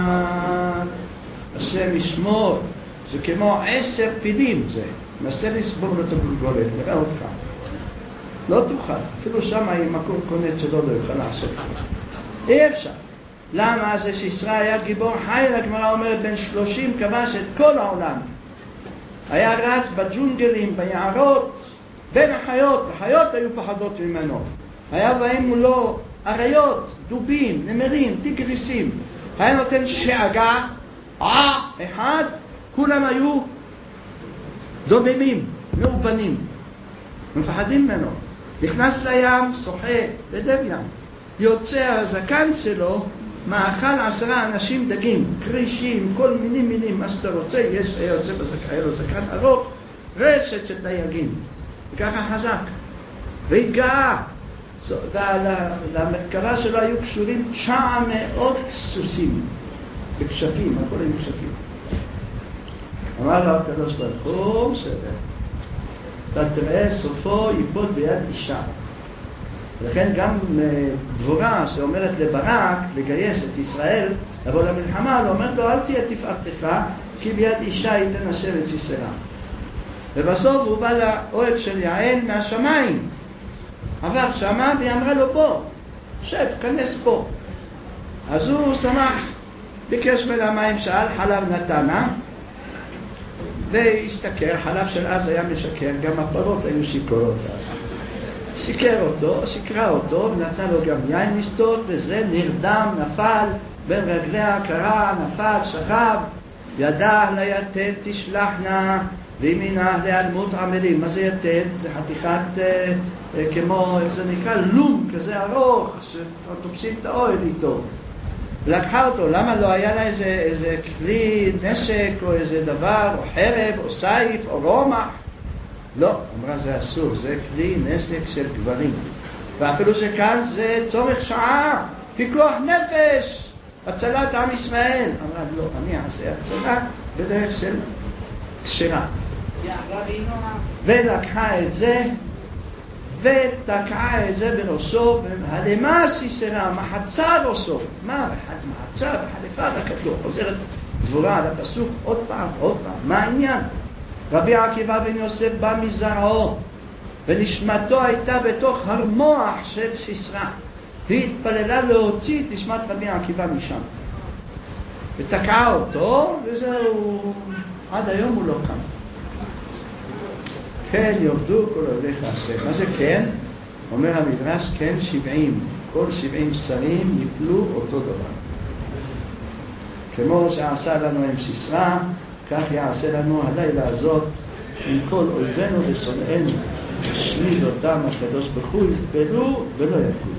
השם ישמור. זה כמו 10 פילים זה. נסה לסבור לו את הגולגולת, נראה אותך. לא תוכל. אפילו שם עם מקום קונט שלו לא יוכל לעשות. אי אפשר. למה? זה סיסרא היה גיבור חי, הגמרא אומרת, בן 30 כבש את כל העולם. היה רץ בג'ונגלים, ביערות, בין החיות. החיות היו פחדות ממנו. היה בהם מולו אריות, דובים, נמרים, טיגריסים. היה נותן שאגה, אחד, כולם היו דוממים, מאובנים, מפחדים ממנו. נכנס לים, שוחה בלב ים. יוצא הזקן שלו, מאכל 10 אנשים דגים, קרישים, כל מינים, מה שאתה רוצה, היה יוצא בזקן, היה לו זקן ארוך, רשת של דייגים. וככה חזק. והתגאה. למרכבה שלו היו קשורים 900 סוסים בכשפים, הכל היו כשפים. אמר לו הקדוש ברוך הוא, בסדר, אתה תראה סופו ייפול ביד אישה. ולכן גם דבורה שאומרת לברק לגייס את ישראל לבוא למלחמה, הוא אומר לו אל תהיה תפארתך כי ביד אישה ייתן השם את סיסרא. ובסוף הוא בא לאוהל של יעל מהשמיים, עבר שמה והיא אמרה לו בוא, שב, כנס פה. אז הוא שמח, ביקש ממנה מים, שאל, חלב נתנה והשתכר. חלב של אז היה משקר, גם הפרות היו שיקרות אז. שיקרה אותו, ונתנה לו גם יין לשתות, וזה נרדם, נפל בין רגליה, קרע, נפל, שכב, ידה ליתד תשלחנה וימינה להיעלמות עמלים. מה זה יתד? זה חתיכת כמו, איך זה נקרא? לום כזה ארוך שתופסים את האוהל איתו. ולקחה אותו. למה לא היה לה איזה כלי נשק או איזה דבר, או חרב או סייף או רומח? לא, אמרה זה אסור, זה כלי נשק של גברים. ואפילו שכאן זה צורך שעה, פיקוח נפש, הצלת עם ישראל. אמרה לא, אני אעשה הצלה בדרך של כשרה. ולקחה את זה ותקעה את זה בראשו, והלמה סיסרא, מחצה ראשו. מה? מחצה וחליפה וכתוב. חוזרת דבורה על הפסוק עוד פעם. מה העניין? רבי עקיבא בן יוסף בא מזרעו, ונשמתו הייתה בתוך המוח של סיסרא. היא התפללה להוציא את נשמת רבי עקיבא משם. ותקעה אותו, וזהו, עד היום הוא לא קם. כן יורדו כל הולך השם. מה זה כן? אומר המדרש, כן 70. כל 70 שרים יפלו אותו דבר. כמו שעשה לנו עם סיסרא, כך יעשה לנו הלילה הזאת עם כל אויבינו ושונאינו. השמיד אותם הקדוש ברוך הוא, יפלו ולא יקום.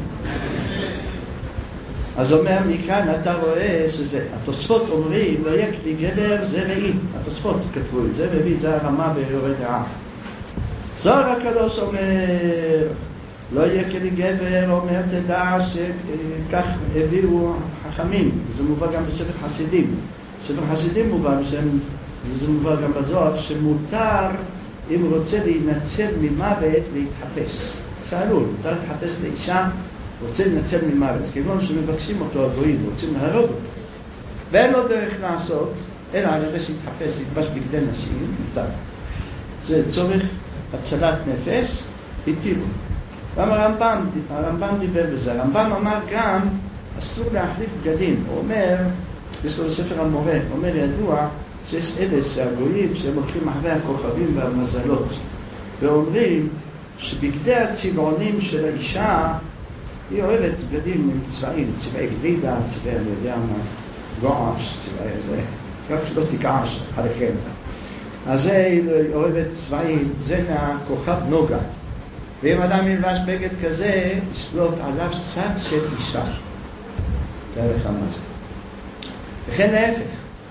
אז אומר מכאן אתה רואה שזה, התוספות אומרים לא יהיה כלי גבר זה ראי. התוספות כתבו את זה, והביא את זה הרמה ביורה דעה. זוהר הקדוש אומר לא יהיה כלי גבר, אומר תדע שכך הביאו חכמים. זה מובא גם בספר חסידים. בספר חסידים מובא, זה מובא גם בזוהר, שמותר אם הוא רוצה להינצל ממוות להתחפש. שאלו, מותר להתחפש לאישה, רוצה להינצל ממוות, כיוון שמבקשים אותו הגויים, רוצים להרוג אותו. ואין לו דרך לעשות, אלא על ידי שהתחפש, להתבש בגדי נשים, מותר. זה צורך הצלת נפש, התירו. גם הרמב"ם דיבר בזה. הרמב"ם אמר גם, אסור להחליף בגדים. הוא אומר, יש לו בספר המורה, הוא אומר ידוע שיש אלה שהגויים שהם הולכים אחרי הכוכבים והמזלות, ואומרים שבגדי הצבעונים של האישה, היא אוהבת בגדים עם צבעים, צבעי גלידה, צבעי אני יודע מה, גואש, צבעי זה, רק שלא תיקעש עליכם. אז היא אוהבת צבעים, זה מהכוכב נוגה. ואם אדם ילבש בגד כזה, ישלוט עליו שק של אישה. תראה לך מה זה. וכן להפך.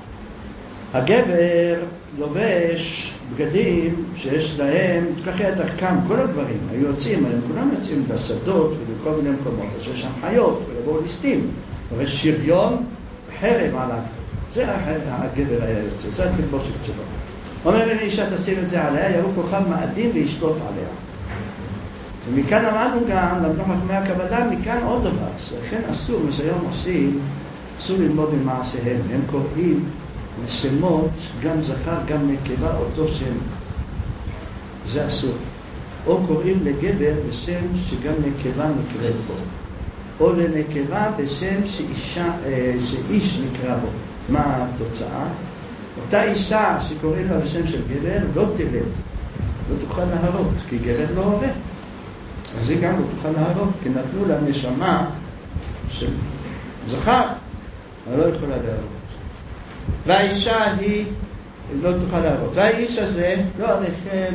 הגבר לובש בגדים שיש להם, כך היה דרכם, כל הדברים, היו יוצאים, כולם יוצאים בשדות ובכל מיני מקומות, אז יש שם חיות, ויבואו ליסטים, ויש שריון, חרב עליו. זה הגבר היה יוצא, זה התלבושת שלו. אומר לי אישה תשים את זה עליה, יראו כוכב מאדים וישלוט עליה. ומכאן אמרנו גם, למדנו חכמי הקבלה, מכאן עוד דבר, לכן אסור, מה שהיום עושים, אסור ללמוד במעשיהם, הם קוראים לשמות, גם זכר, גם נקבה, אותו שם. זה אסור. או קוראים לגבר בשם שגם נקבה נקראת בו. או לנקבה בשם שאיש נקרא בו. מה התוצאה? אותה אישה שקוראים לה בשם של גבר לא תלד, לא תוכל להרות, כי גבר לא הורה. אז היא גם לא תוכל להרות, כי נתנו לה נשמה של זכר, אבל לא יכולה להרות. והאישה היא לא תוכל להרות. והאיש הזה, לא עליכם,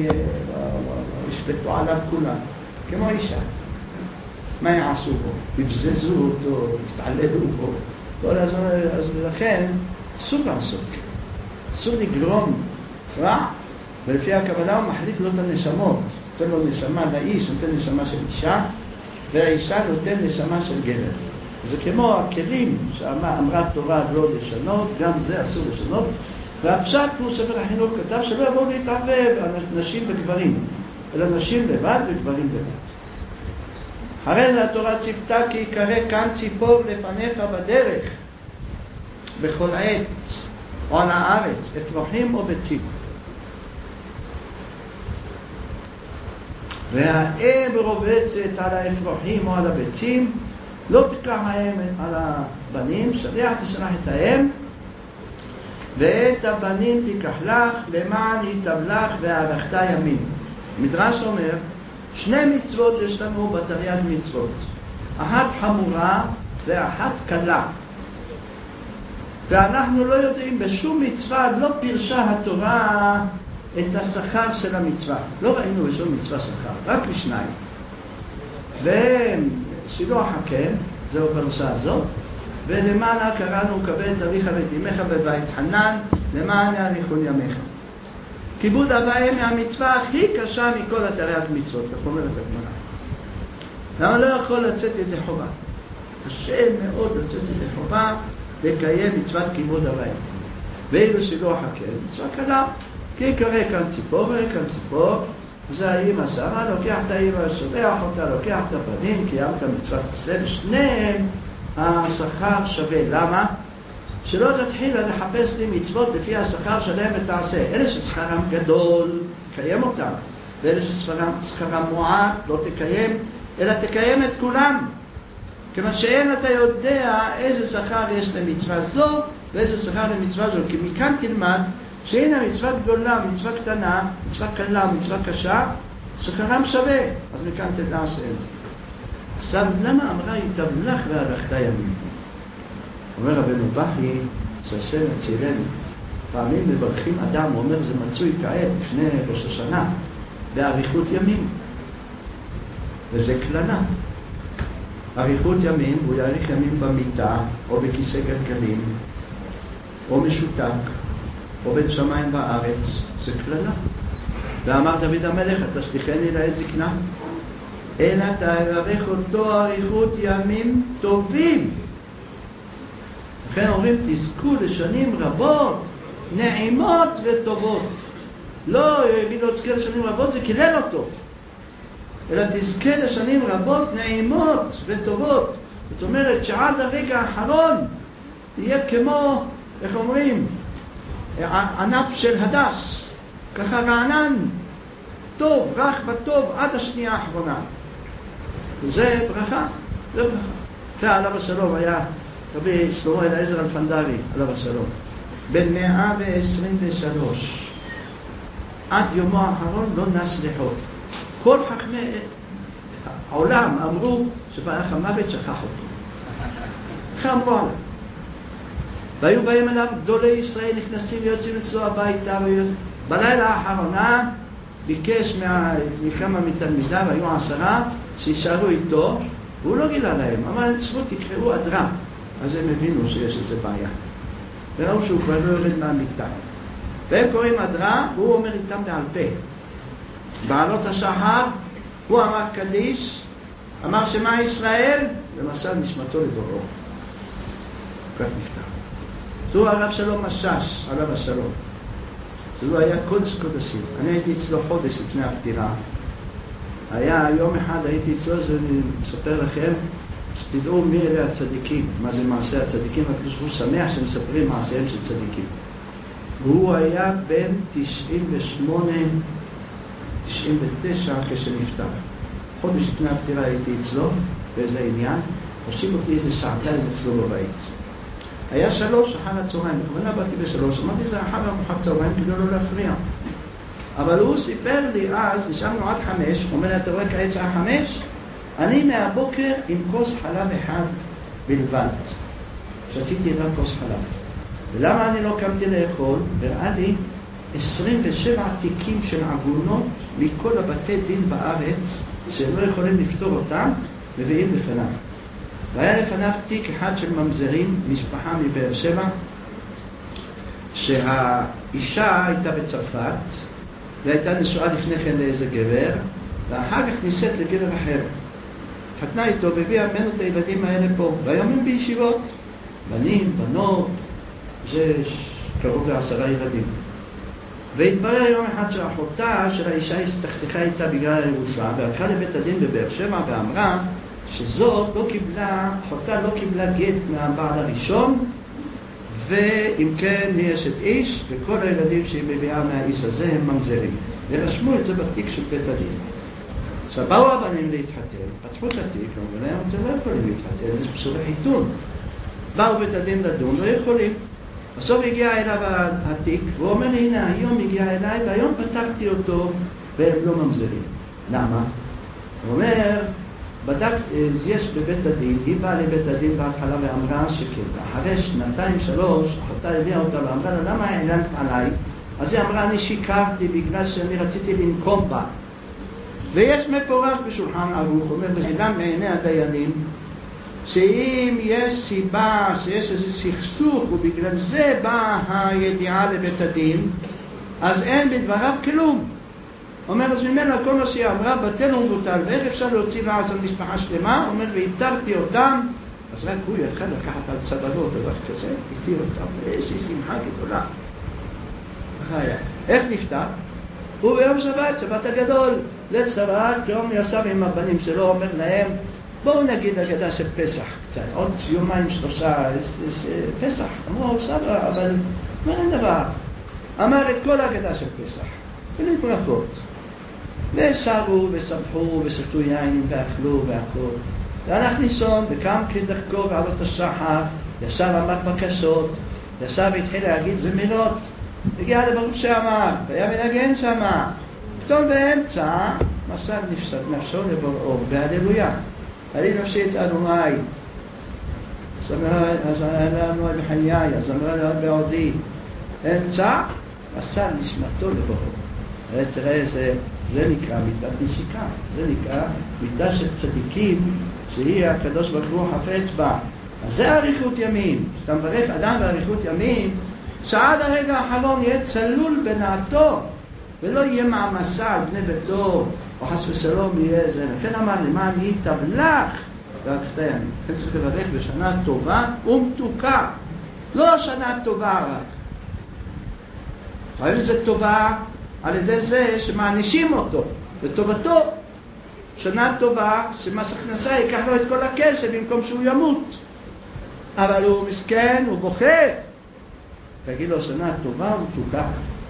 ישלטו עליו כולם, כמו אישה. מה יעשו בו? יבזזו אותו, יתעללו בו. אז לכן, אסור לעשות. אסור לגרום רע, ולפי הקבלה הוא מחליף לו את הנשמות. נותן לו נשמה לאיש, נותן נשמה של אישה, והאישה נותן נשמה של גבר. זה כמו הכלים שאמרה תורה לא לשנות, גם זה אסור לשנות. והפשט הוא ספר החינוך כתב שלא יבואו להתערבב נשים וגברים, אלא נשים לבד וגברים לבד. הרי זה התורה ציפתה כי יקרא כאן ציפור לפניך בדרך, בכל עץ או על הארץ, אפרוחים או ביצים. והאם רובצת על האפרוחים או על הביצים, לא תיקח האם על הבנים, שליח תשלח את האם, ואת הבנים תיקח לך, למען ייטב לך וארכת ימים. מדרש אומר, שני מצוות יש לנו בתרי"ג מצוות, אחת חמורה ואחת קלה. ואנחנו לא יודעים, בשום מצווה לא פירשה התורה את השכר של המצווה. לא ראינו בשום מצווה שכר, רק בשניים. ושילוח הקן, זהו פרשה הזאת, ולמענה קראנו כבד אביך ואת אמך בבית חנן, למען יאריכון ימיך. כיבוד אב ואם מהמצווה הכי קשה מכל התרי"ג מצוות, כך אומרת הגמרא. למה לא יכול לצאת ידי חובה? קשה מאוד לצאת ידי חובה לקיים מצוות כיבוד אב ואם. ואילו שילוח הקן, מצווה קלה, כי יקרא כאן ציפור וכאן ציפור, זה האמא שרה, לוקח את האמא, שולח אותה, לוקח את הבנים, קיימת מצוות עשה, ושניהם השכר שווה. למה? שלא תתחיל לחפש לי מצוות לפי השכר שלהם ותעשה. אלה ששכרם גדול, תקיים אותם. ואלה ששכרם מועט, לא תקיים, אלא תקיים את כולם. כיוון שאין אתה יודע איזה שכר יש למצווה זו ואיזה שכר למצווה זו. כי מכאן תלמד שהנה מצווה גדולה, מצווה קטנה, מצווה קלה, מצווה קשה, שכרם שווה. אז מכאן תדע את זה. עכשיו, למה אמרה ייטב לך וארכת ימים? אומר רבנו בכי, שהשם הצילנו, פעמים מברכים אדם, הוא אומר זה מצוי כעת לפני ראש השנה, באריכות ימים. וזה קללה. אריכות ימים, הוא יאריך ימים במיטה, או בכיסא גלגלים, או משותק, או בין שמיים בארץ, זה קללה. ואמר דוד המלך, תשליכני לעת זקנה, אלא תברך אותו אריכות ימים טובים. לכן אומרים, תזכו לשנים רבות, נעימות וטובות. לא יגיד לו תזכה לשנים רבות, זה קילל אותו. אלא תזכה לשנים רבות, נעימות וטובות. זאת אומרת שעד הרגע האחרון יהיה כמו, איך אומרים, ענף של הדס, ככה רענן, טוב, רך וטוב, עד השנייה האחרונה. זה ברכה, זה ברכה. ועליו השלום היה רבי שלמה אליעזר אלפנדרי, עליו השלום, בן 123, עד יומו האחרון לא נס לחול. כל חכמי העולם אמרו שבאח המוות שכח אותו. איך אמרו עליו? והיו באים אליו גדולי ישראל, נכנסים ויוצאים אצלו הביתה, ובלילה האחרונה ביקש מכמה מתלמידיו, היו 10, שישארו איתו, והוא לא גילה להם, אמר להם, תשבו, תקראו אדרה. אז הם הבינו שיש איזה בעיה. וראו שהוא כבר לא יורד מהמיטה. והם קוראים אדרה, והוא אומר איתם בעל פה. בעלות השחר, הוא אמר קדיש, אמר שמה ישראל, ומסר נשמתו לדורו. כך נפטר. זו הרב שלום משש, עליו השלום. זו היה קודש קודשים. אני הייתי אצלו חודש לפני הפטירה. היה יום אחד הייתי אצלו, אז אני מספר לכם, שתדעו מי אלה הצדיקים, מה זה מעשה הצדיקים, הקדוש ברוך הוא שמח שמספרים מעשיהם של צדיקים. והוא היה בן 98, 99 כשנפטר. חודש לפני הפטירה הייתי אצלו, באיזה עניין, הושיב אותי איזה שעתיים אצלו בבית. היה 3 אחר הצהריים, בכוונה באתי ב3, אמרתי זה אחר ארוחת צהריים כדי לא להפריע. אבל הוא סיפר לי אז, נשארנו עד 5, אומר לי, אתה רואה כעת שעה 5? אני מהבוקר עם כוס חלב אחד בלבד. שתיתי רק כוס חלב. ולמה אני לא קמתי לאכול? הראה לי 27 תיקים של עגונות מכל הבתי דין בארץ, שהם לא יכולים לפתור אותם, מביאים לפניו. והיה לפניו תיק אחד של ממזרים, משפחה מבאר שבע, שהאישה הייתה בצרפת, והייתה נשואה לפני כן לאיזה גבר, ואחר כך נישאת לגבר אחר. התחתנה איתו והביאה ממנו את הילדים האלה פה, והיום הם בישיבות, בנים, בנות, זה קרוב ל10 ילדים. והתברר יום אחד שאחותה של האישה הסתכסכה איתה בגלל הירושה, והלכה לבית הדין בבאר שבע ואמרה שזאת לא קיבלה, אחותה לא קיבלה גט מהבעל הראשון, ואם כן היא אשת איש, וכל הילדים שהיא מביאה מהאיש הזה הם ממזרים. ורשמו את זה בתיק של בית הדין. עכשיו באו הבנים להתחתן, פתחו את התיק, אמרו להם, אתם לא יכולים להתחתן, זה פסולי חיתון. באו בית הדין לדון, לא יכולים. בסוף הגיע אליו התיק, והוא אומר לי, הנה, היום הגיע אליי, והיום פתחתי אותו, והם לא ממזרים. למה? הוא אומר, בדק, יש בבית הדין, היא באה לבית הדין בהתחלה ואמרה שכן, אחרי 2-3, אחותה הביאה אותה ואמרה לה, למה העלמת עליי? אז היא אמרה, אני שיקרתי בגלל שאני רציתי לנקום בה. ויש מפורש בשולחן ערוך, אומר, וגם מעיני הדיינים, שאם יש סיבה שיש איזה סכסוך ובגלל זה באה הידיעה לבית הדין, אז אין בדבריו כלום. אומר, אז ממנה כל מה שהיא אמרה בטל ומבוטל, ואיך אפשר להוציא לעז על משפחה שלמה? אומר, והתרתי אותם, אז רק הוא יכל לקחת על צווארו דבר כזה, התיר אותם, איזושהי שמחה גדולה. איך נפטר? הוא ביום שבת, שבת הגדול, ליל שבת, יום ישב עם הבנים שלו, אומר להם, בואו נגיד אגדה של פסח קצת, עוד 2-3 פסח. אמרו, סבא, אבל מה אין דבר? אמר את כל האגדה של פסח, ולית ברכות. ושרו ושמחו ושתו יין ואכלו והכל. והלך לישון וקם כדרכו ועלות השחר, ישב אמר בקשות, ישב והתחיל להגיד זמירות. הגיע לברוך שאמר, והיה מנגן שמה. פתאום באמצע מסר נפשו לבוראו, בהללויה. עלי נפשי את אדוני, אז אמרה לנו בחיי, אז אמרה לנו בעודי. אמצע, מסר נשמתו לבוראו. תראה, זה נקרא מיטת נשיקה, זה נקרא מיטה של צדיקים, שהיא הקדוש ברוך הוא חפץ בה. אז זה אריכות ימים. כשאתה מברך אדם באריכות ימים, שעד הרגע האחרון יהיה צלול בנעתו, ולא יהיה מעמסה על בני ביתו, או חס ושלום יהיה זה. לכן אמר, למען יהי תבלח באריכות הימים. לכן צריך לברך בשנה טובה ומתוקה, לא שנה טובה רק. אבל זה טובה על ידי זה שמענישים אותו, לטובתו. שנה טובה שמס הכנסה ייקח לו את כל הכסף במקום שהוא ימות. אבל הוא מסכן, הוא בוכה. תגיד לו שנה טובה ומתוקה.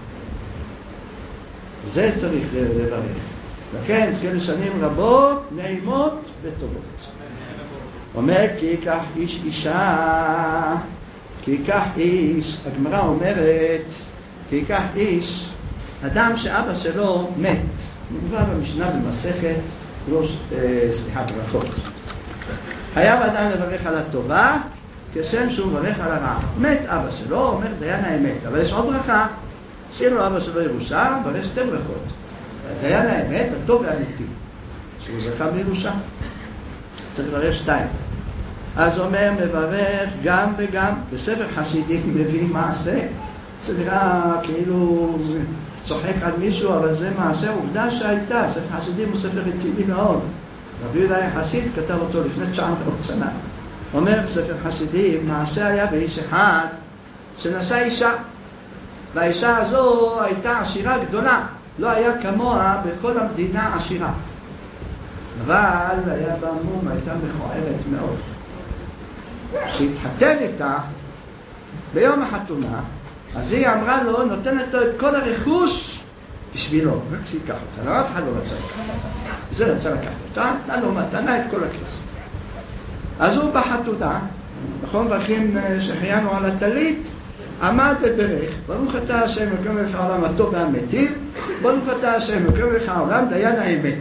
זה צריך לברך. לכן זכינו שנים רבות, נעימות וטובות. אומר כי ייקח איש אישה, כי ייקח איש, הגמרא אומרת, כי ייקח איש, אדם שאבא שלו מת. מובא במשנה במסכת ברכות. חייב אדם לברך על הטובה, כשם שהוא מברך על הרע. מת אבא שלו, אומר דיין האמת, אבל יש עוד ברכה. עשינו לו אבא שלו ירושה, מברך 2 ברכות. דיין האמת, הטוב והאמיתי, שהוא זכה בירושה. צריך לברך 2. אז אומר, מברך גם וגם. בספר חסידים מביא מעשה. זה נראה כאילו צוחק על מישהו, אבל זה מעשה עובדה שהייתה. ספר חסידים הוא ספר רציני מאוד. רבי יהודה החסיד כתב אותו לפני 900 שנה. אומר ספר חסידים, מעשה היה באיש אחד שנשא אישה. והאישה הזו הייתה עשירה גדולה. לא היה כמוה בכל המדינה עשירה. אבל היה בה מום, הייתה מכוערת מאוד. שהתחתן איתה ביום החתונה, אז היא אמרה לו, נותנת לו את כל הרכוש בשבילו, רק שיקח אותה, לא אף אחד לא רצה לקחת. זה רצה לקחת אותה, נתן לו מתנה את כל הכסף. אז הוא בחתונה, נכון, מברכים שהחיינו על הטלית, עמד וברך, ברוך אתה השם מקום לך העולם הטוב והמיטיב, ברוך אתה השם מקום לך העולם דיין האמת.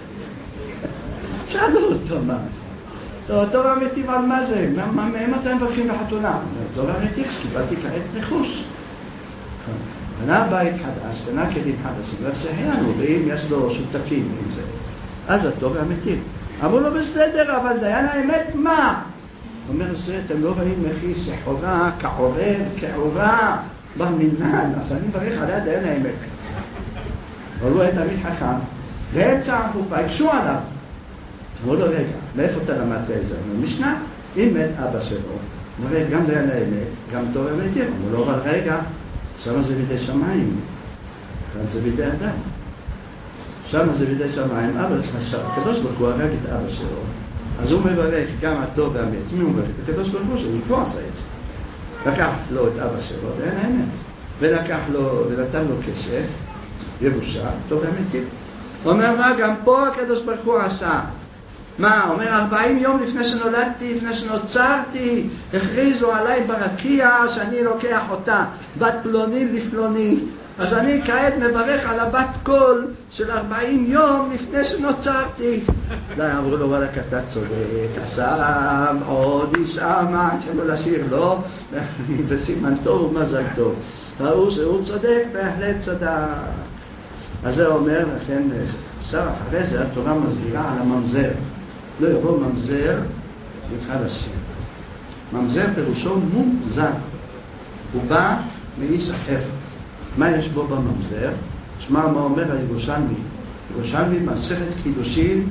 שאלו אותו מה זה? טוב והמיטיב על מה זה? מה אתם מברכים בחתונה? טוב והמיטיב, קיבלתי כעת רכוש. בנה בית חדש, בנה כלים חדשים, והחיינו, ואם יש לו שותפים עם זה, אז הטוב והמיטיב. אמרו לו בסדר, אבל דיין האמת מה? הוא אומר, אתם לא רואים איך היא שחורה, כעורב, כעורה, במינן, אז אני מברך עליה דיין האמת. אבל הוא היה תמיד חכם, באמצע החופה, הקשו עליו. אמרו לו, רגע, מאיפה אתה למדת את זה? אמרו, משנה, אם מת אבא שלו, נראה גם לעין האמת, גם טוב המתים. אמרו לו, אבל רגע, שמה זה בידי שמיים, כאן זה בידי אדם. שמה זה בידי שמיים, הקדוש ברוך הוא הרג את אבא שלו, אז הוא מברך גם הטוב והמת. מי הוא מברך? הקדוש ברוך הוא שהוא לא עשה את זה. לקח לו את אבא שלו, ואין האמת. ולקח לו, ונתן לו כסף, ירושה, טוב והמתים. הוא אומר, מה, גם פה הקדוש ברוך הוא עשה. מה, אומר, 40 יום לפני שנולדתי, לפני שנוצרתי, הכריזו עליי ברקיע שאני לוקח אותה, בת פלוני לפלוני. אז אני כעת מברך על הבת קול של 40 יום לפני שנוצרתי. לא, אמרו לו, וואלק, אתה צודק, עכשיו עוד אישה, מה, צריכים לשיר לו, בסימן טוב ומזל טוב. הוא צודק, בהחלט צדק. אז זה אומר, לכן, עכשיו אחרי זה התורה מסבירה על הממזר. לא יבוא ממזר, יתחל לשיר. ממזר פירושו מומזר. הוא בא מאיש אחר. מה יש בו בממזר? שמע מה אומר הירושלמי. ירושלמי מסכת קידושין,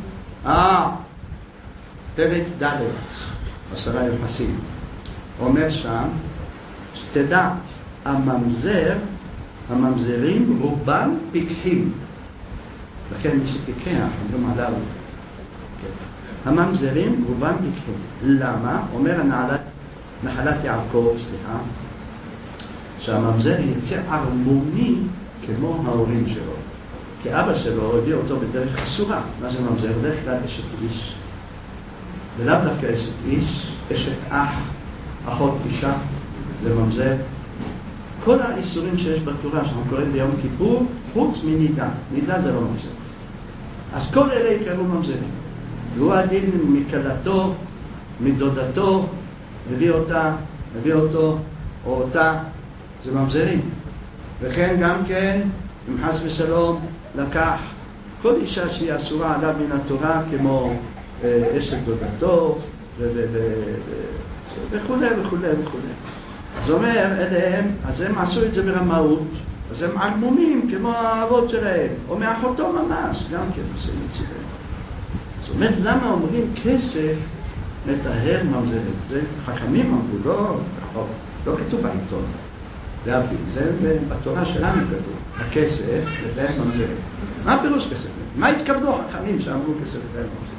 פרק ד' 10 יוחסין. אומר שם, שתדע, הממזרים רובם פיקחים. לכן מי שפיקח, אומרים עליו. הממזרים רובם פיקחים. למה? אומר נחלת יעקב, שהממזר יצא ערמומי כמו ההורים שלו. כי אבא שלו הביא אותו בדרך אסורה. מה זה ממזר? בדרך כלל אשת איש. ולאו דווקא אשת איש, אשת אח, אחות אישה, זה ממזר. כל האיסורים שיש בתורה שאנחנו קוראים ביום כיפור, חוץ מנידה. נידה זה לא ממזר. אז כל אלה יקראו ממזרים. והוא הדין מקלתו, מדודתו, מביא אותו, או אותה, זה ממזרים. וכן גם כן, אם חס ושלום, לקח כל אישה שהיא אסורה עליו מן התורה, כמו אשת דודתו, וכו'. אז אומר, אליהם, אז הם עשו את זה ברמאות, אז הם ערמומים כמו האבות שלהם, או מאחותו ממש, גם כן עושים את זה. זאת אומרת, למה אומרים כסף מטהר ממזרים? זה חכמים אמרו, לא כתוב בעיתון. להבדיל, זה בתורה שלנו כתוב, הכסף מטהר ממזרים. מה הפירוש כסף? מה התכוונו החכמים שאמרו כסף מטהר ממזרים?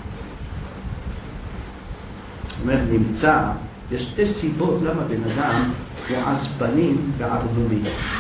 זאת אומרת, נמצא, יש שתי סיבות למה בן אדם הוא עצבנים וערמומי.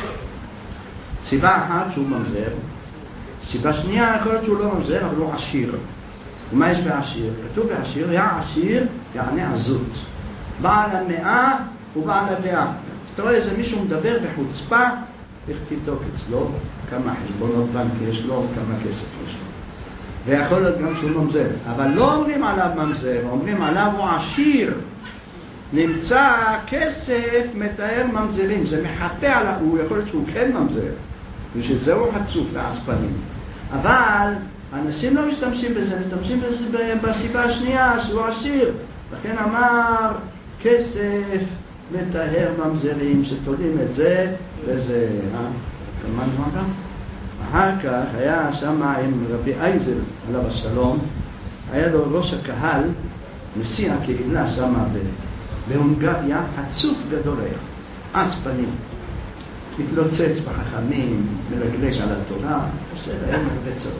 סיבה אחת שהוא ממזר, סיבה שנייה יכול להיות שהוא לא ממזר, אבל הוא עשיר. ומה יש בעשיר? כתוב בעשיר, עשיר יענה עזות. בעל המאה ובעל הפאה. אתה רואה איזה מישהו מדבר בחוצפה, איך תבדוק אצלו כמה חשבונות בנק יש לו, כמה כסף יש לו. ויכול להיות גם שהוא ממזר. אבל לא אומרים עליו ממזר, אומרים עליו הוא עשיר. נמצא כסף מתאר ממזרים, זה מחפה עליו, הוא יכול להיות שהוא כן ממזר. ושזהו חצוף לעצבנים. אבל אנשים לא משתמשים בזה, משתמשים בזה בסיבה השנייה שהוא עשיר. לכן אמר כסף מטהר ממזרים שתולים את זה וזה, כמה נמרה? אחר כך היה שם עם רבי אייזל עליו השלום, היה לו ראש הקהל, נשיא הקהילה שם בהונגריה, חצוף גדול היה, עצבני, מתלוצץ בחכמים, מלגלג על התורה, עושה להם הרבה צרות.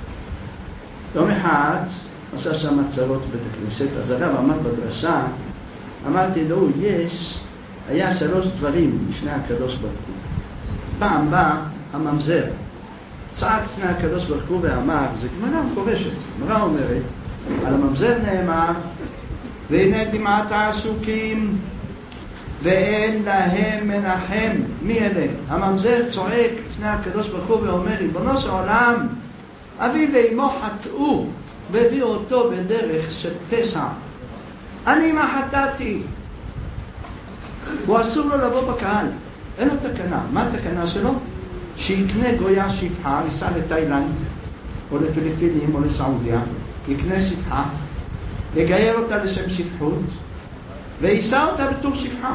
יום אחד עשה שם צרות בית הכנסת, אז הרב אמר בדרשה, אמרתי לו, היה 3 דברים לפני הקדוש ברוך הוא. פעם בא הממזר, צעק לפני הקדוש ברוך הוא ואמר, זה גמרא מפורשת, גמרא אומרת, על הממזר נאמר, והנה דמעת העסוקים, ואין להם מנחם. מי אלה? הממזר צועק לפני הקדוש ברוך הוא ואומר, ריבונו של עולם, אבי ואמו חטאו, והביאו אותו בדרך של פשע. אני מה חטאתי? הוא אסור לו לבוא בקהל, אין לו תקנה. מה התקנה שלו? שיקנה גויה שפחה, ייסע לתאילנד, או לפיליפינים, או לסעודיה, יקנה שפחה, יגייר אותה לשם שפחות, וייסע אותה בתור שפחה.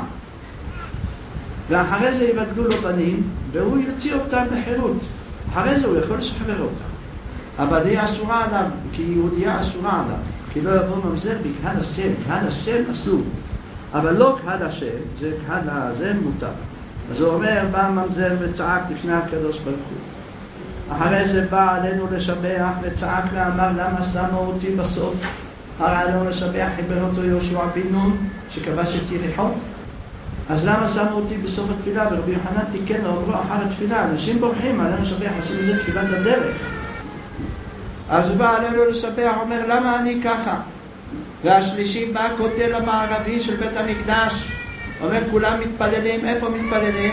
ואחרי זה יבגדו לו בנים, והוא יוציא אותה בחירות. אחרי זה הוא יכול לשחרר אותה. אבל היא אסורה עליו, כי יהודיה אסורה עליו, כי לא יבוא ממזר בקהל השם, קהל השם אסור, אבל לא קהל השם, זה קהל הזה מותר. אז הוא אומר, בא ממזר וצעק לפני הקדוש ברוך הוא. אחרי זה בא עלינו לשבח וצעק ואמר, למה שמו אותי בסוף? הרי עלינו לשבח, חיבר אותו יהושע בן נון, שכבש את יריחו. אז למה שמו אותי בסוף התפילה? ורבי יוחנן תיקן לאומרו אחר התפילה, אנשים בורחים, עלינו לשבח, עושים את זה תפילת הדרך. אז בא עלינו לשבח, אומר, למה אני ככה? והשלישי בא כותל המערבי של בית המקדש, אומר, כולם מתפללים, איפה מתפללים?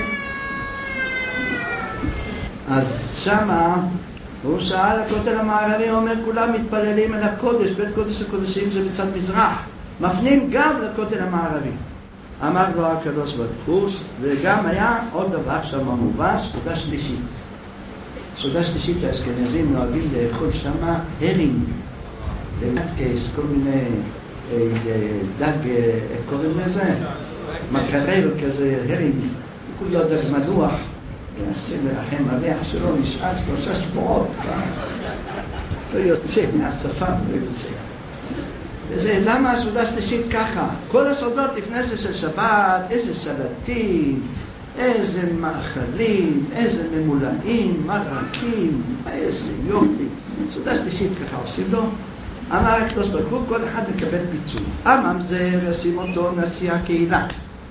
אז שמה הוא שאל הכותל המערבי, אומר, כולם מתפללים אל הקודש, בית קודש הקודשים זה בצד מזרח, מפנים גם לכותל המערבי. אמר לו הקדוש ברוך הוא, וגם היה עוד דבר שם מובש, סעודה שלישית. סעודה שלישית האשכנזים נוהגים לאכול שמה הרינג, למטקס, כל מיני דג, קוראים לזה? מקרר כזה הרינג, כולו דג מלוח, יעשה לכם הריח שלו נשאר 3 שבועות, לא יוצא מהשפה, לא יוצא. וזה, למה הסעודה שלישית ככה? כל הסעודות לפני זה של שבת, איזה סלטים, איזה מאכלים, איזה ממולאים, מרקים, איזה יופי. סעודה שלישית ככה עושים לו. אמר הקדוש ברוך הוא, כל אחד מקבל פיצוי. הממזר ישים אותו נשיא הקהילה.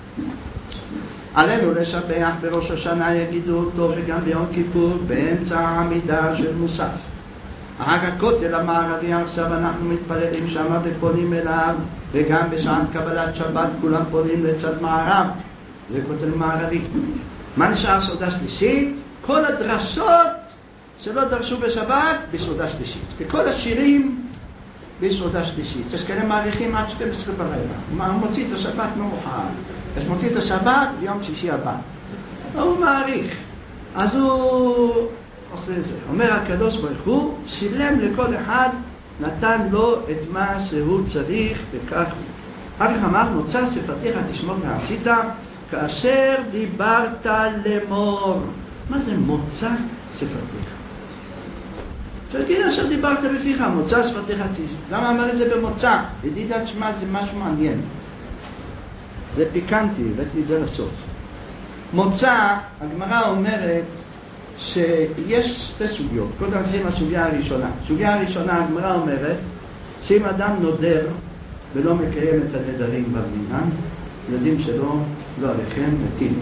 עלינו לשבח בראש השנה יגידו אותו, וגם ביום כיפור באמצע העמידה של מוסף. אחר הכותל המערבי עכשיו אנחנו מתפללים שם ופונים אליו, וגם בשעת קבלת שבת כולם פונים לצד מערב, זה כותל מערבי. מה נשאר סעודה שלישית? כל הדרשות שלא דרשו בשבת בסעודה שלישית, וכל השירים בסעודה שלישית. יש כאלה מעריכים עד 12 בלילה, הוא מוציא את השבת מאוחר, אז מוציא את השבת ביום שישי הבא, הוא מעריך. אז הוא עושה זה. אומר הקדוש ברוך הוא, שילם לכל אחד, נתן לו את מה שהוא צריך, וכך אחר כך אמר, מוצא שפתיך תשמור ועשית, כאשר דיברת לאמור. מה זה מוצא שפתיך? תגיד, אשר דיברת בפיך, מוצא שפתיך תשמור. למה אמר את זה במוצא? ידידת שמע זה משהו מעניין. זה פיקנטי, הבאתי את זה לסוף. מוצא, הגמרא אומרת שיש 2 סוגיות. קודם נתחיל מהסוגיה הראשונה. הסוגיה הראשונה, הגמרא אומרת שאם אדם נודר ולא מקיים את הנדרים במינן, יודעים שלא, לא עליכם, מתים.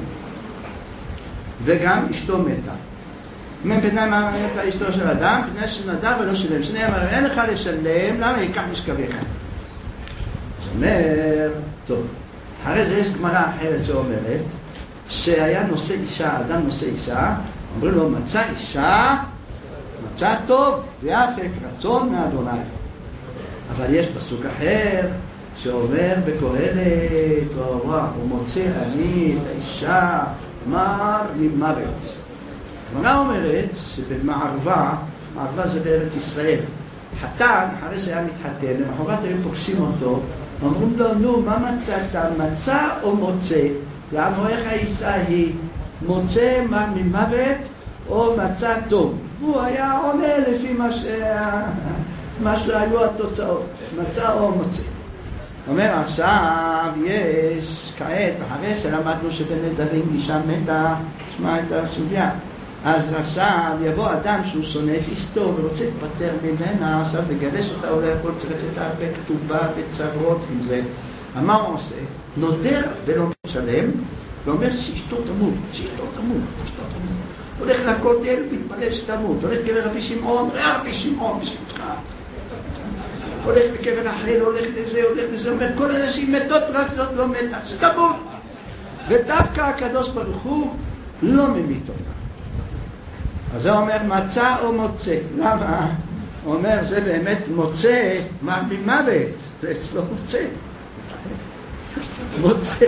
וגם אשתו מתה. בינתיים מה מתה אשתו של אדם? פני שנדר ולא שילם. שניהם, אין לך לשלם, למה ייקח משכביך? זאת אומרת, טוב. אחרי זה יש גמרא אחרת שאומרת שהיה נושא אישה, אדם נושא אישה, אומרים לו, מצא אישה, מצא טוב, ויפק רצון מאדוני. אבל יש פסוק אחר שאומר בקהלת, הוא מוצא אני את האישה, מר ממוות. הגמרא אומרת שבמערבה, מערבה זה בארץ ישראל, חתן, אחרי שהיה מתחתן, למחרת היו פוגשים אותו, אומרים לו, נו, מה מצאת? מצא או מוצא? למה איך האישה היא? מוצא ממוות או מצא טוב? הוא היה עונה לפי מה שהיו התוצאות, מצא או מוצא. אומר עכשיו יש כעת, אחרי שלמדנו שבנדרים אישה מתה, שמע את הסוגיה. אז עכשיו יבוא אדם שהוא שונא את אשתו ורוצה להתפטר ממנה, עכשיו לגרש אותה, אולי הכל צריך לתת הרבה כתובה וצרות עם זה. מה הוא עושה? נודר ולא משלם, ואומר שאשתו תמות, שאשתו תמות, שאשתו תמות. הולך לכותל, מתפלל שתמות, הולך לקבר רבי שמעון, רבי שמעון בשמתך. הולך לקבר אחר, הולך לזה, אומר, כל האנשים מתות, רק זאת לא מתה, שתמות. ודווקא הקדוש ברוך הוא לא ממית אותה. אז זה אומר מצא או מוצא. למה? הוא אומר זה באמת מוצא ממוות. זה אצלו מוצא. מוצא.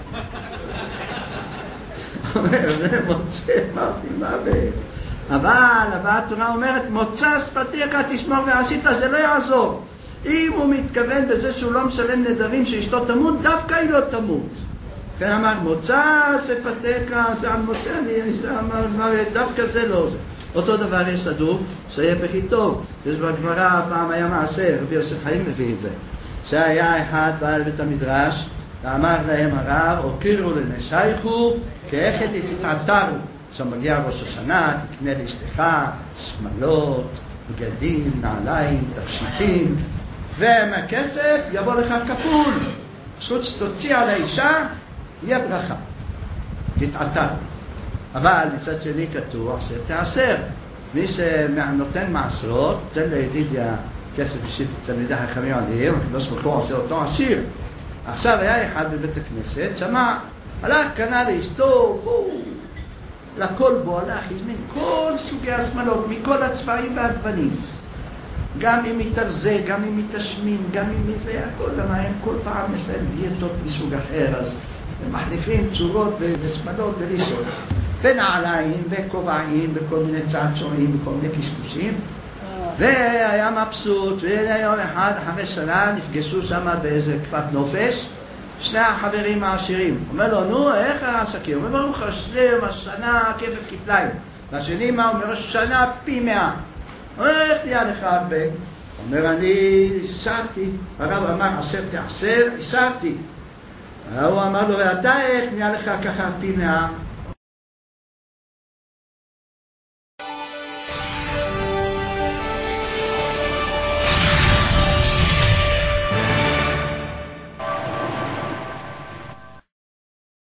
הוא אומר זה מוצא ממוות. אבל התורה אומרת מוצא שפתיך תשמור ועשית, זה לא יעזור. אם הוא מתכוון בזה שהוא לא משלם נדרים שאשתו תמות, דווקא היא לא תמות. כן אמר, מוצא שפתיך, זה המוצא, דווקא זה לא זה. אותו דבר יסדרו, שיהיה בכי טוב. יש בגמרא, פעם היה מעשה, רבי יוסף חיים מביא את זה, שהיה אחד בא לבית המדרש, ואמר להם הרב, הוקירו לנשייכו, כאיכת תתעתרו. עכשיו מגיע ראש השנה, תקנה לאשתך, שמלות, בגדים, נעליים, תכשיטים, ומהכסף יבוא לך כפול. פשוט שתוציא על האישה, יהיה ברכה. תתעתר. אבל מצד שני כתוב, עשר תעשר. מי שנותן מעשרות, תן לידידיה כסף בשביל תלמידי חכמים עניים, הקדוש ברוך הוא עושה אותו עשיר. עכשיו היה אחד בבית הכנסת, שמע, הלך, קנה לאשתו, לכל בו הלך, הזמין כל סוגי השמלות, מכל הצבעים והגוונים. גם אם היא תרזה, גם אם היא תשמין, גם אם היא זה, הכל, למה הם כל פעם יש להם דיאטות מסוג אחר, אז הם מחליפים צורות ושמלות ורישות. ונעליים וכובעים וכל מיני צעצועים וכל מיני קשקושים. והיה מבסוט, ויום אחד, 5 שנה, נפגשו שם באיזה כפר נופש, שני החברים העשירים. אומר לו, נו, איך העסקים? הוא אומר, ברוך השם, השנה כפל כפליים. והשני מה? הוא אומר, השנה פי 100. הוא אומר, איך נהיה לך הרבה? הוא אומר, אני איסרתי. הרב אמר, 10 תעשר, איסרתי. הוא אמר לו, ואתה איך נהיה לך ככה פי 100?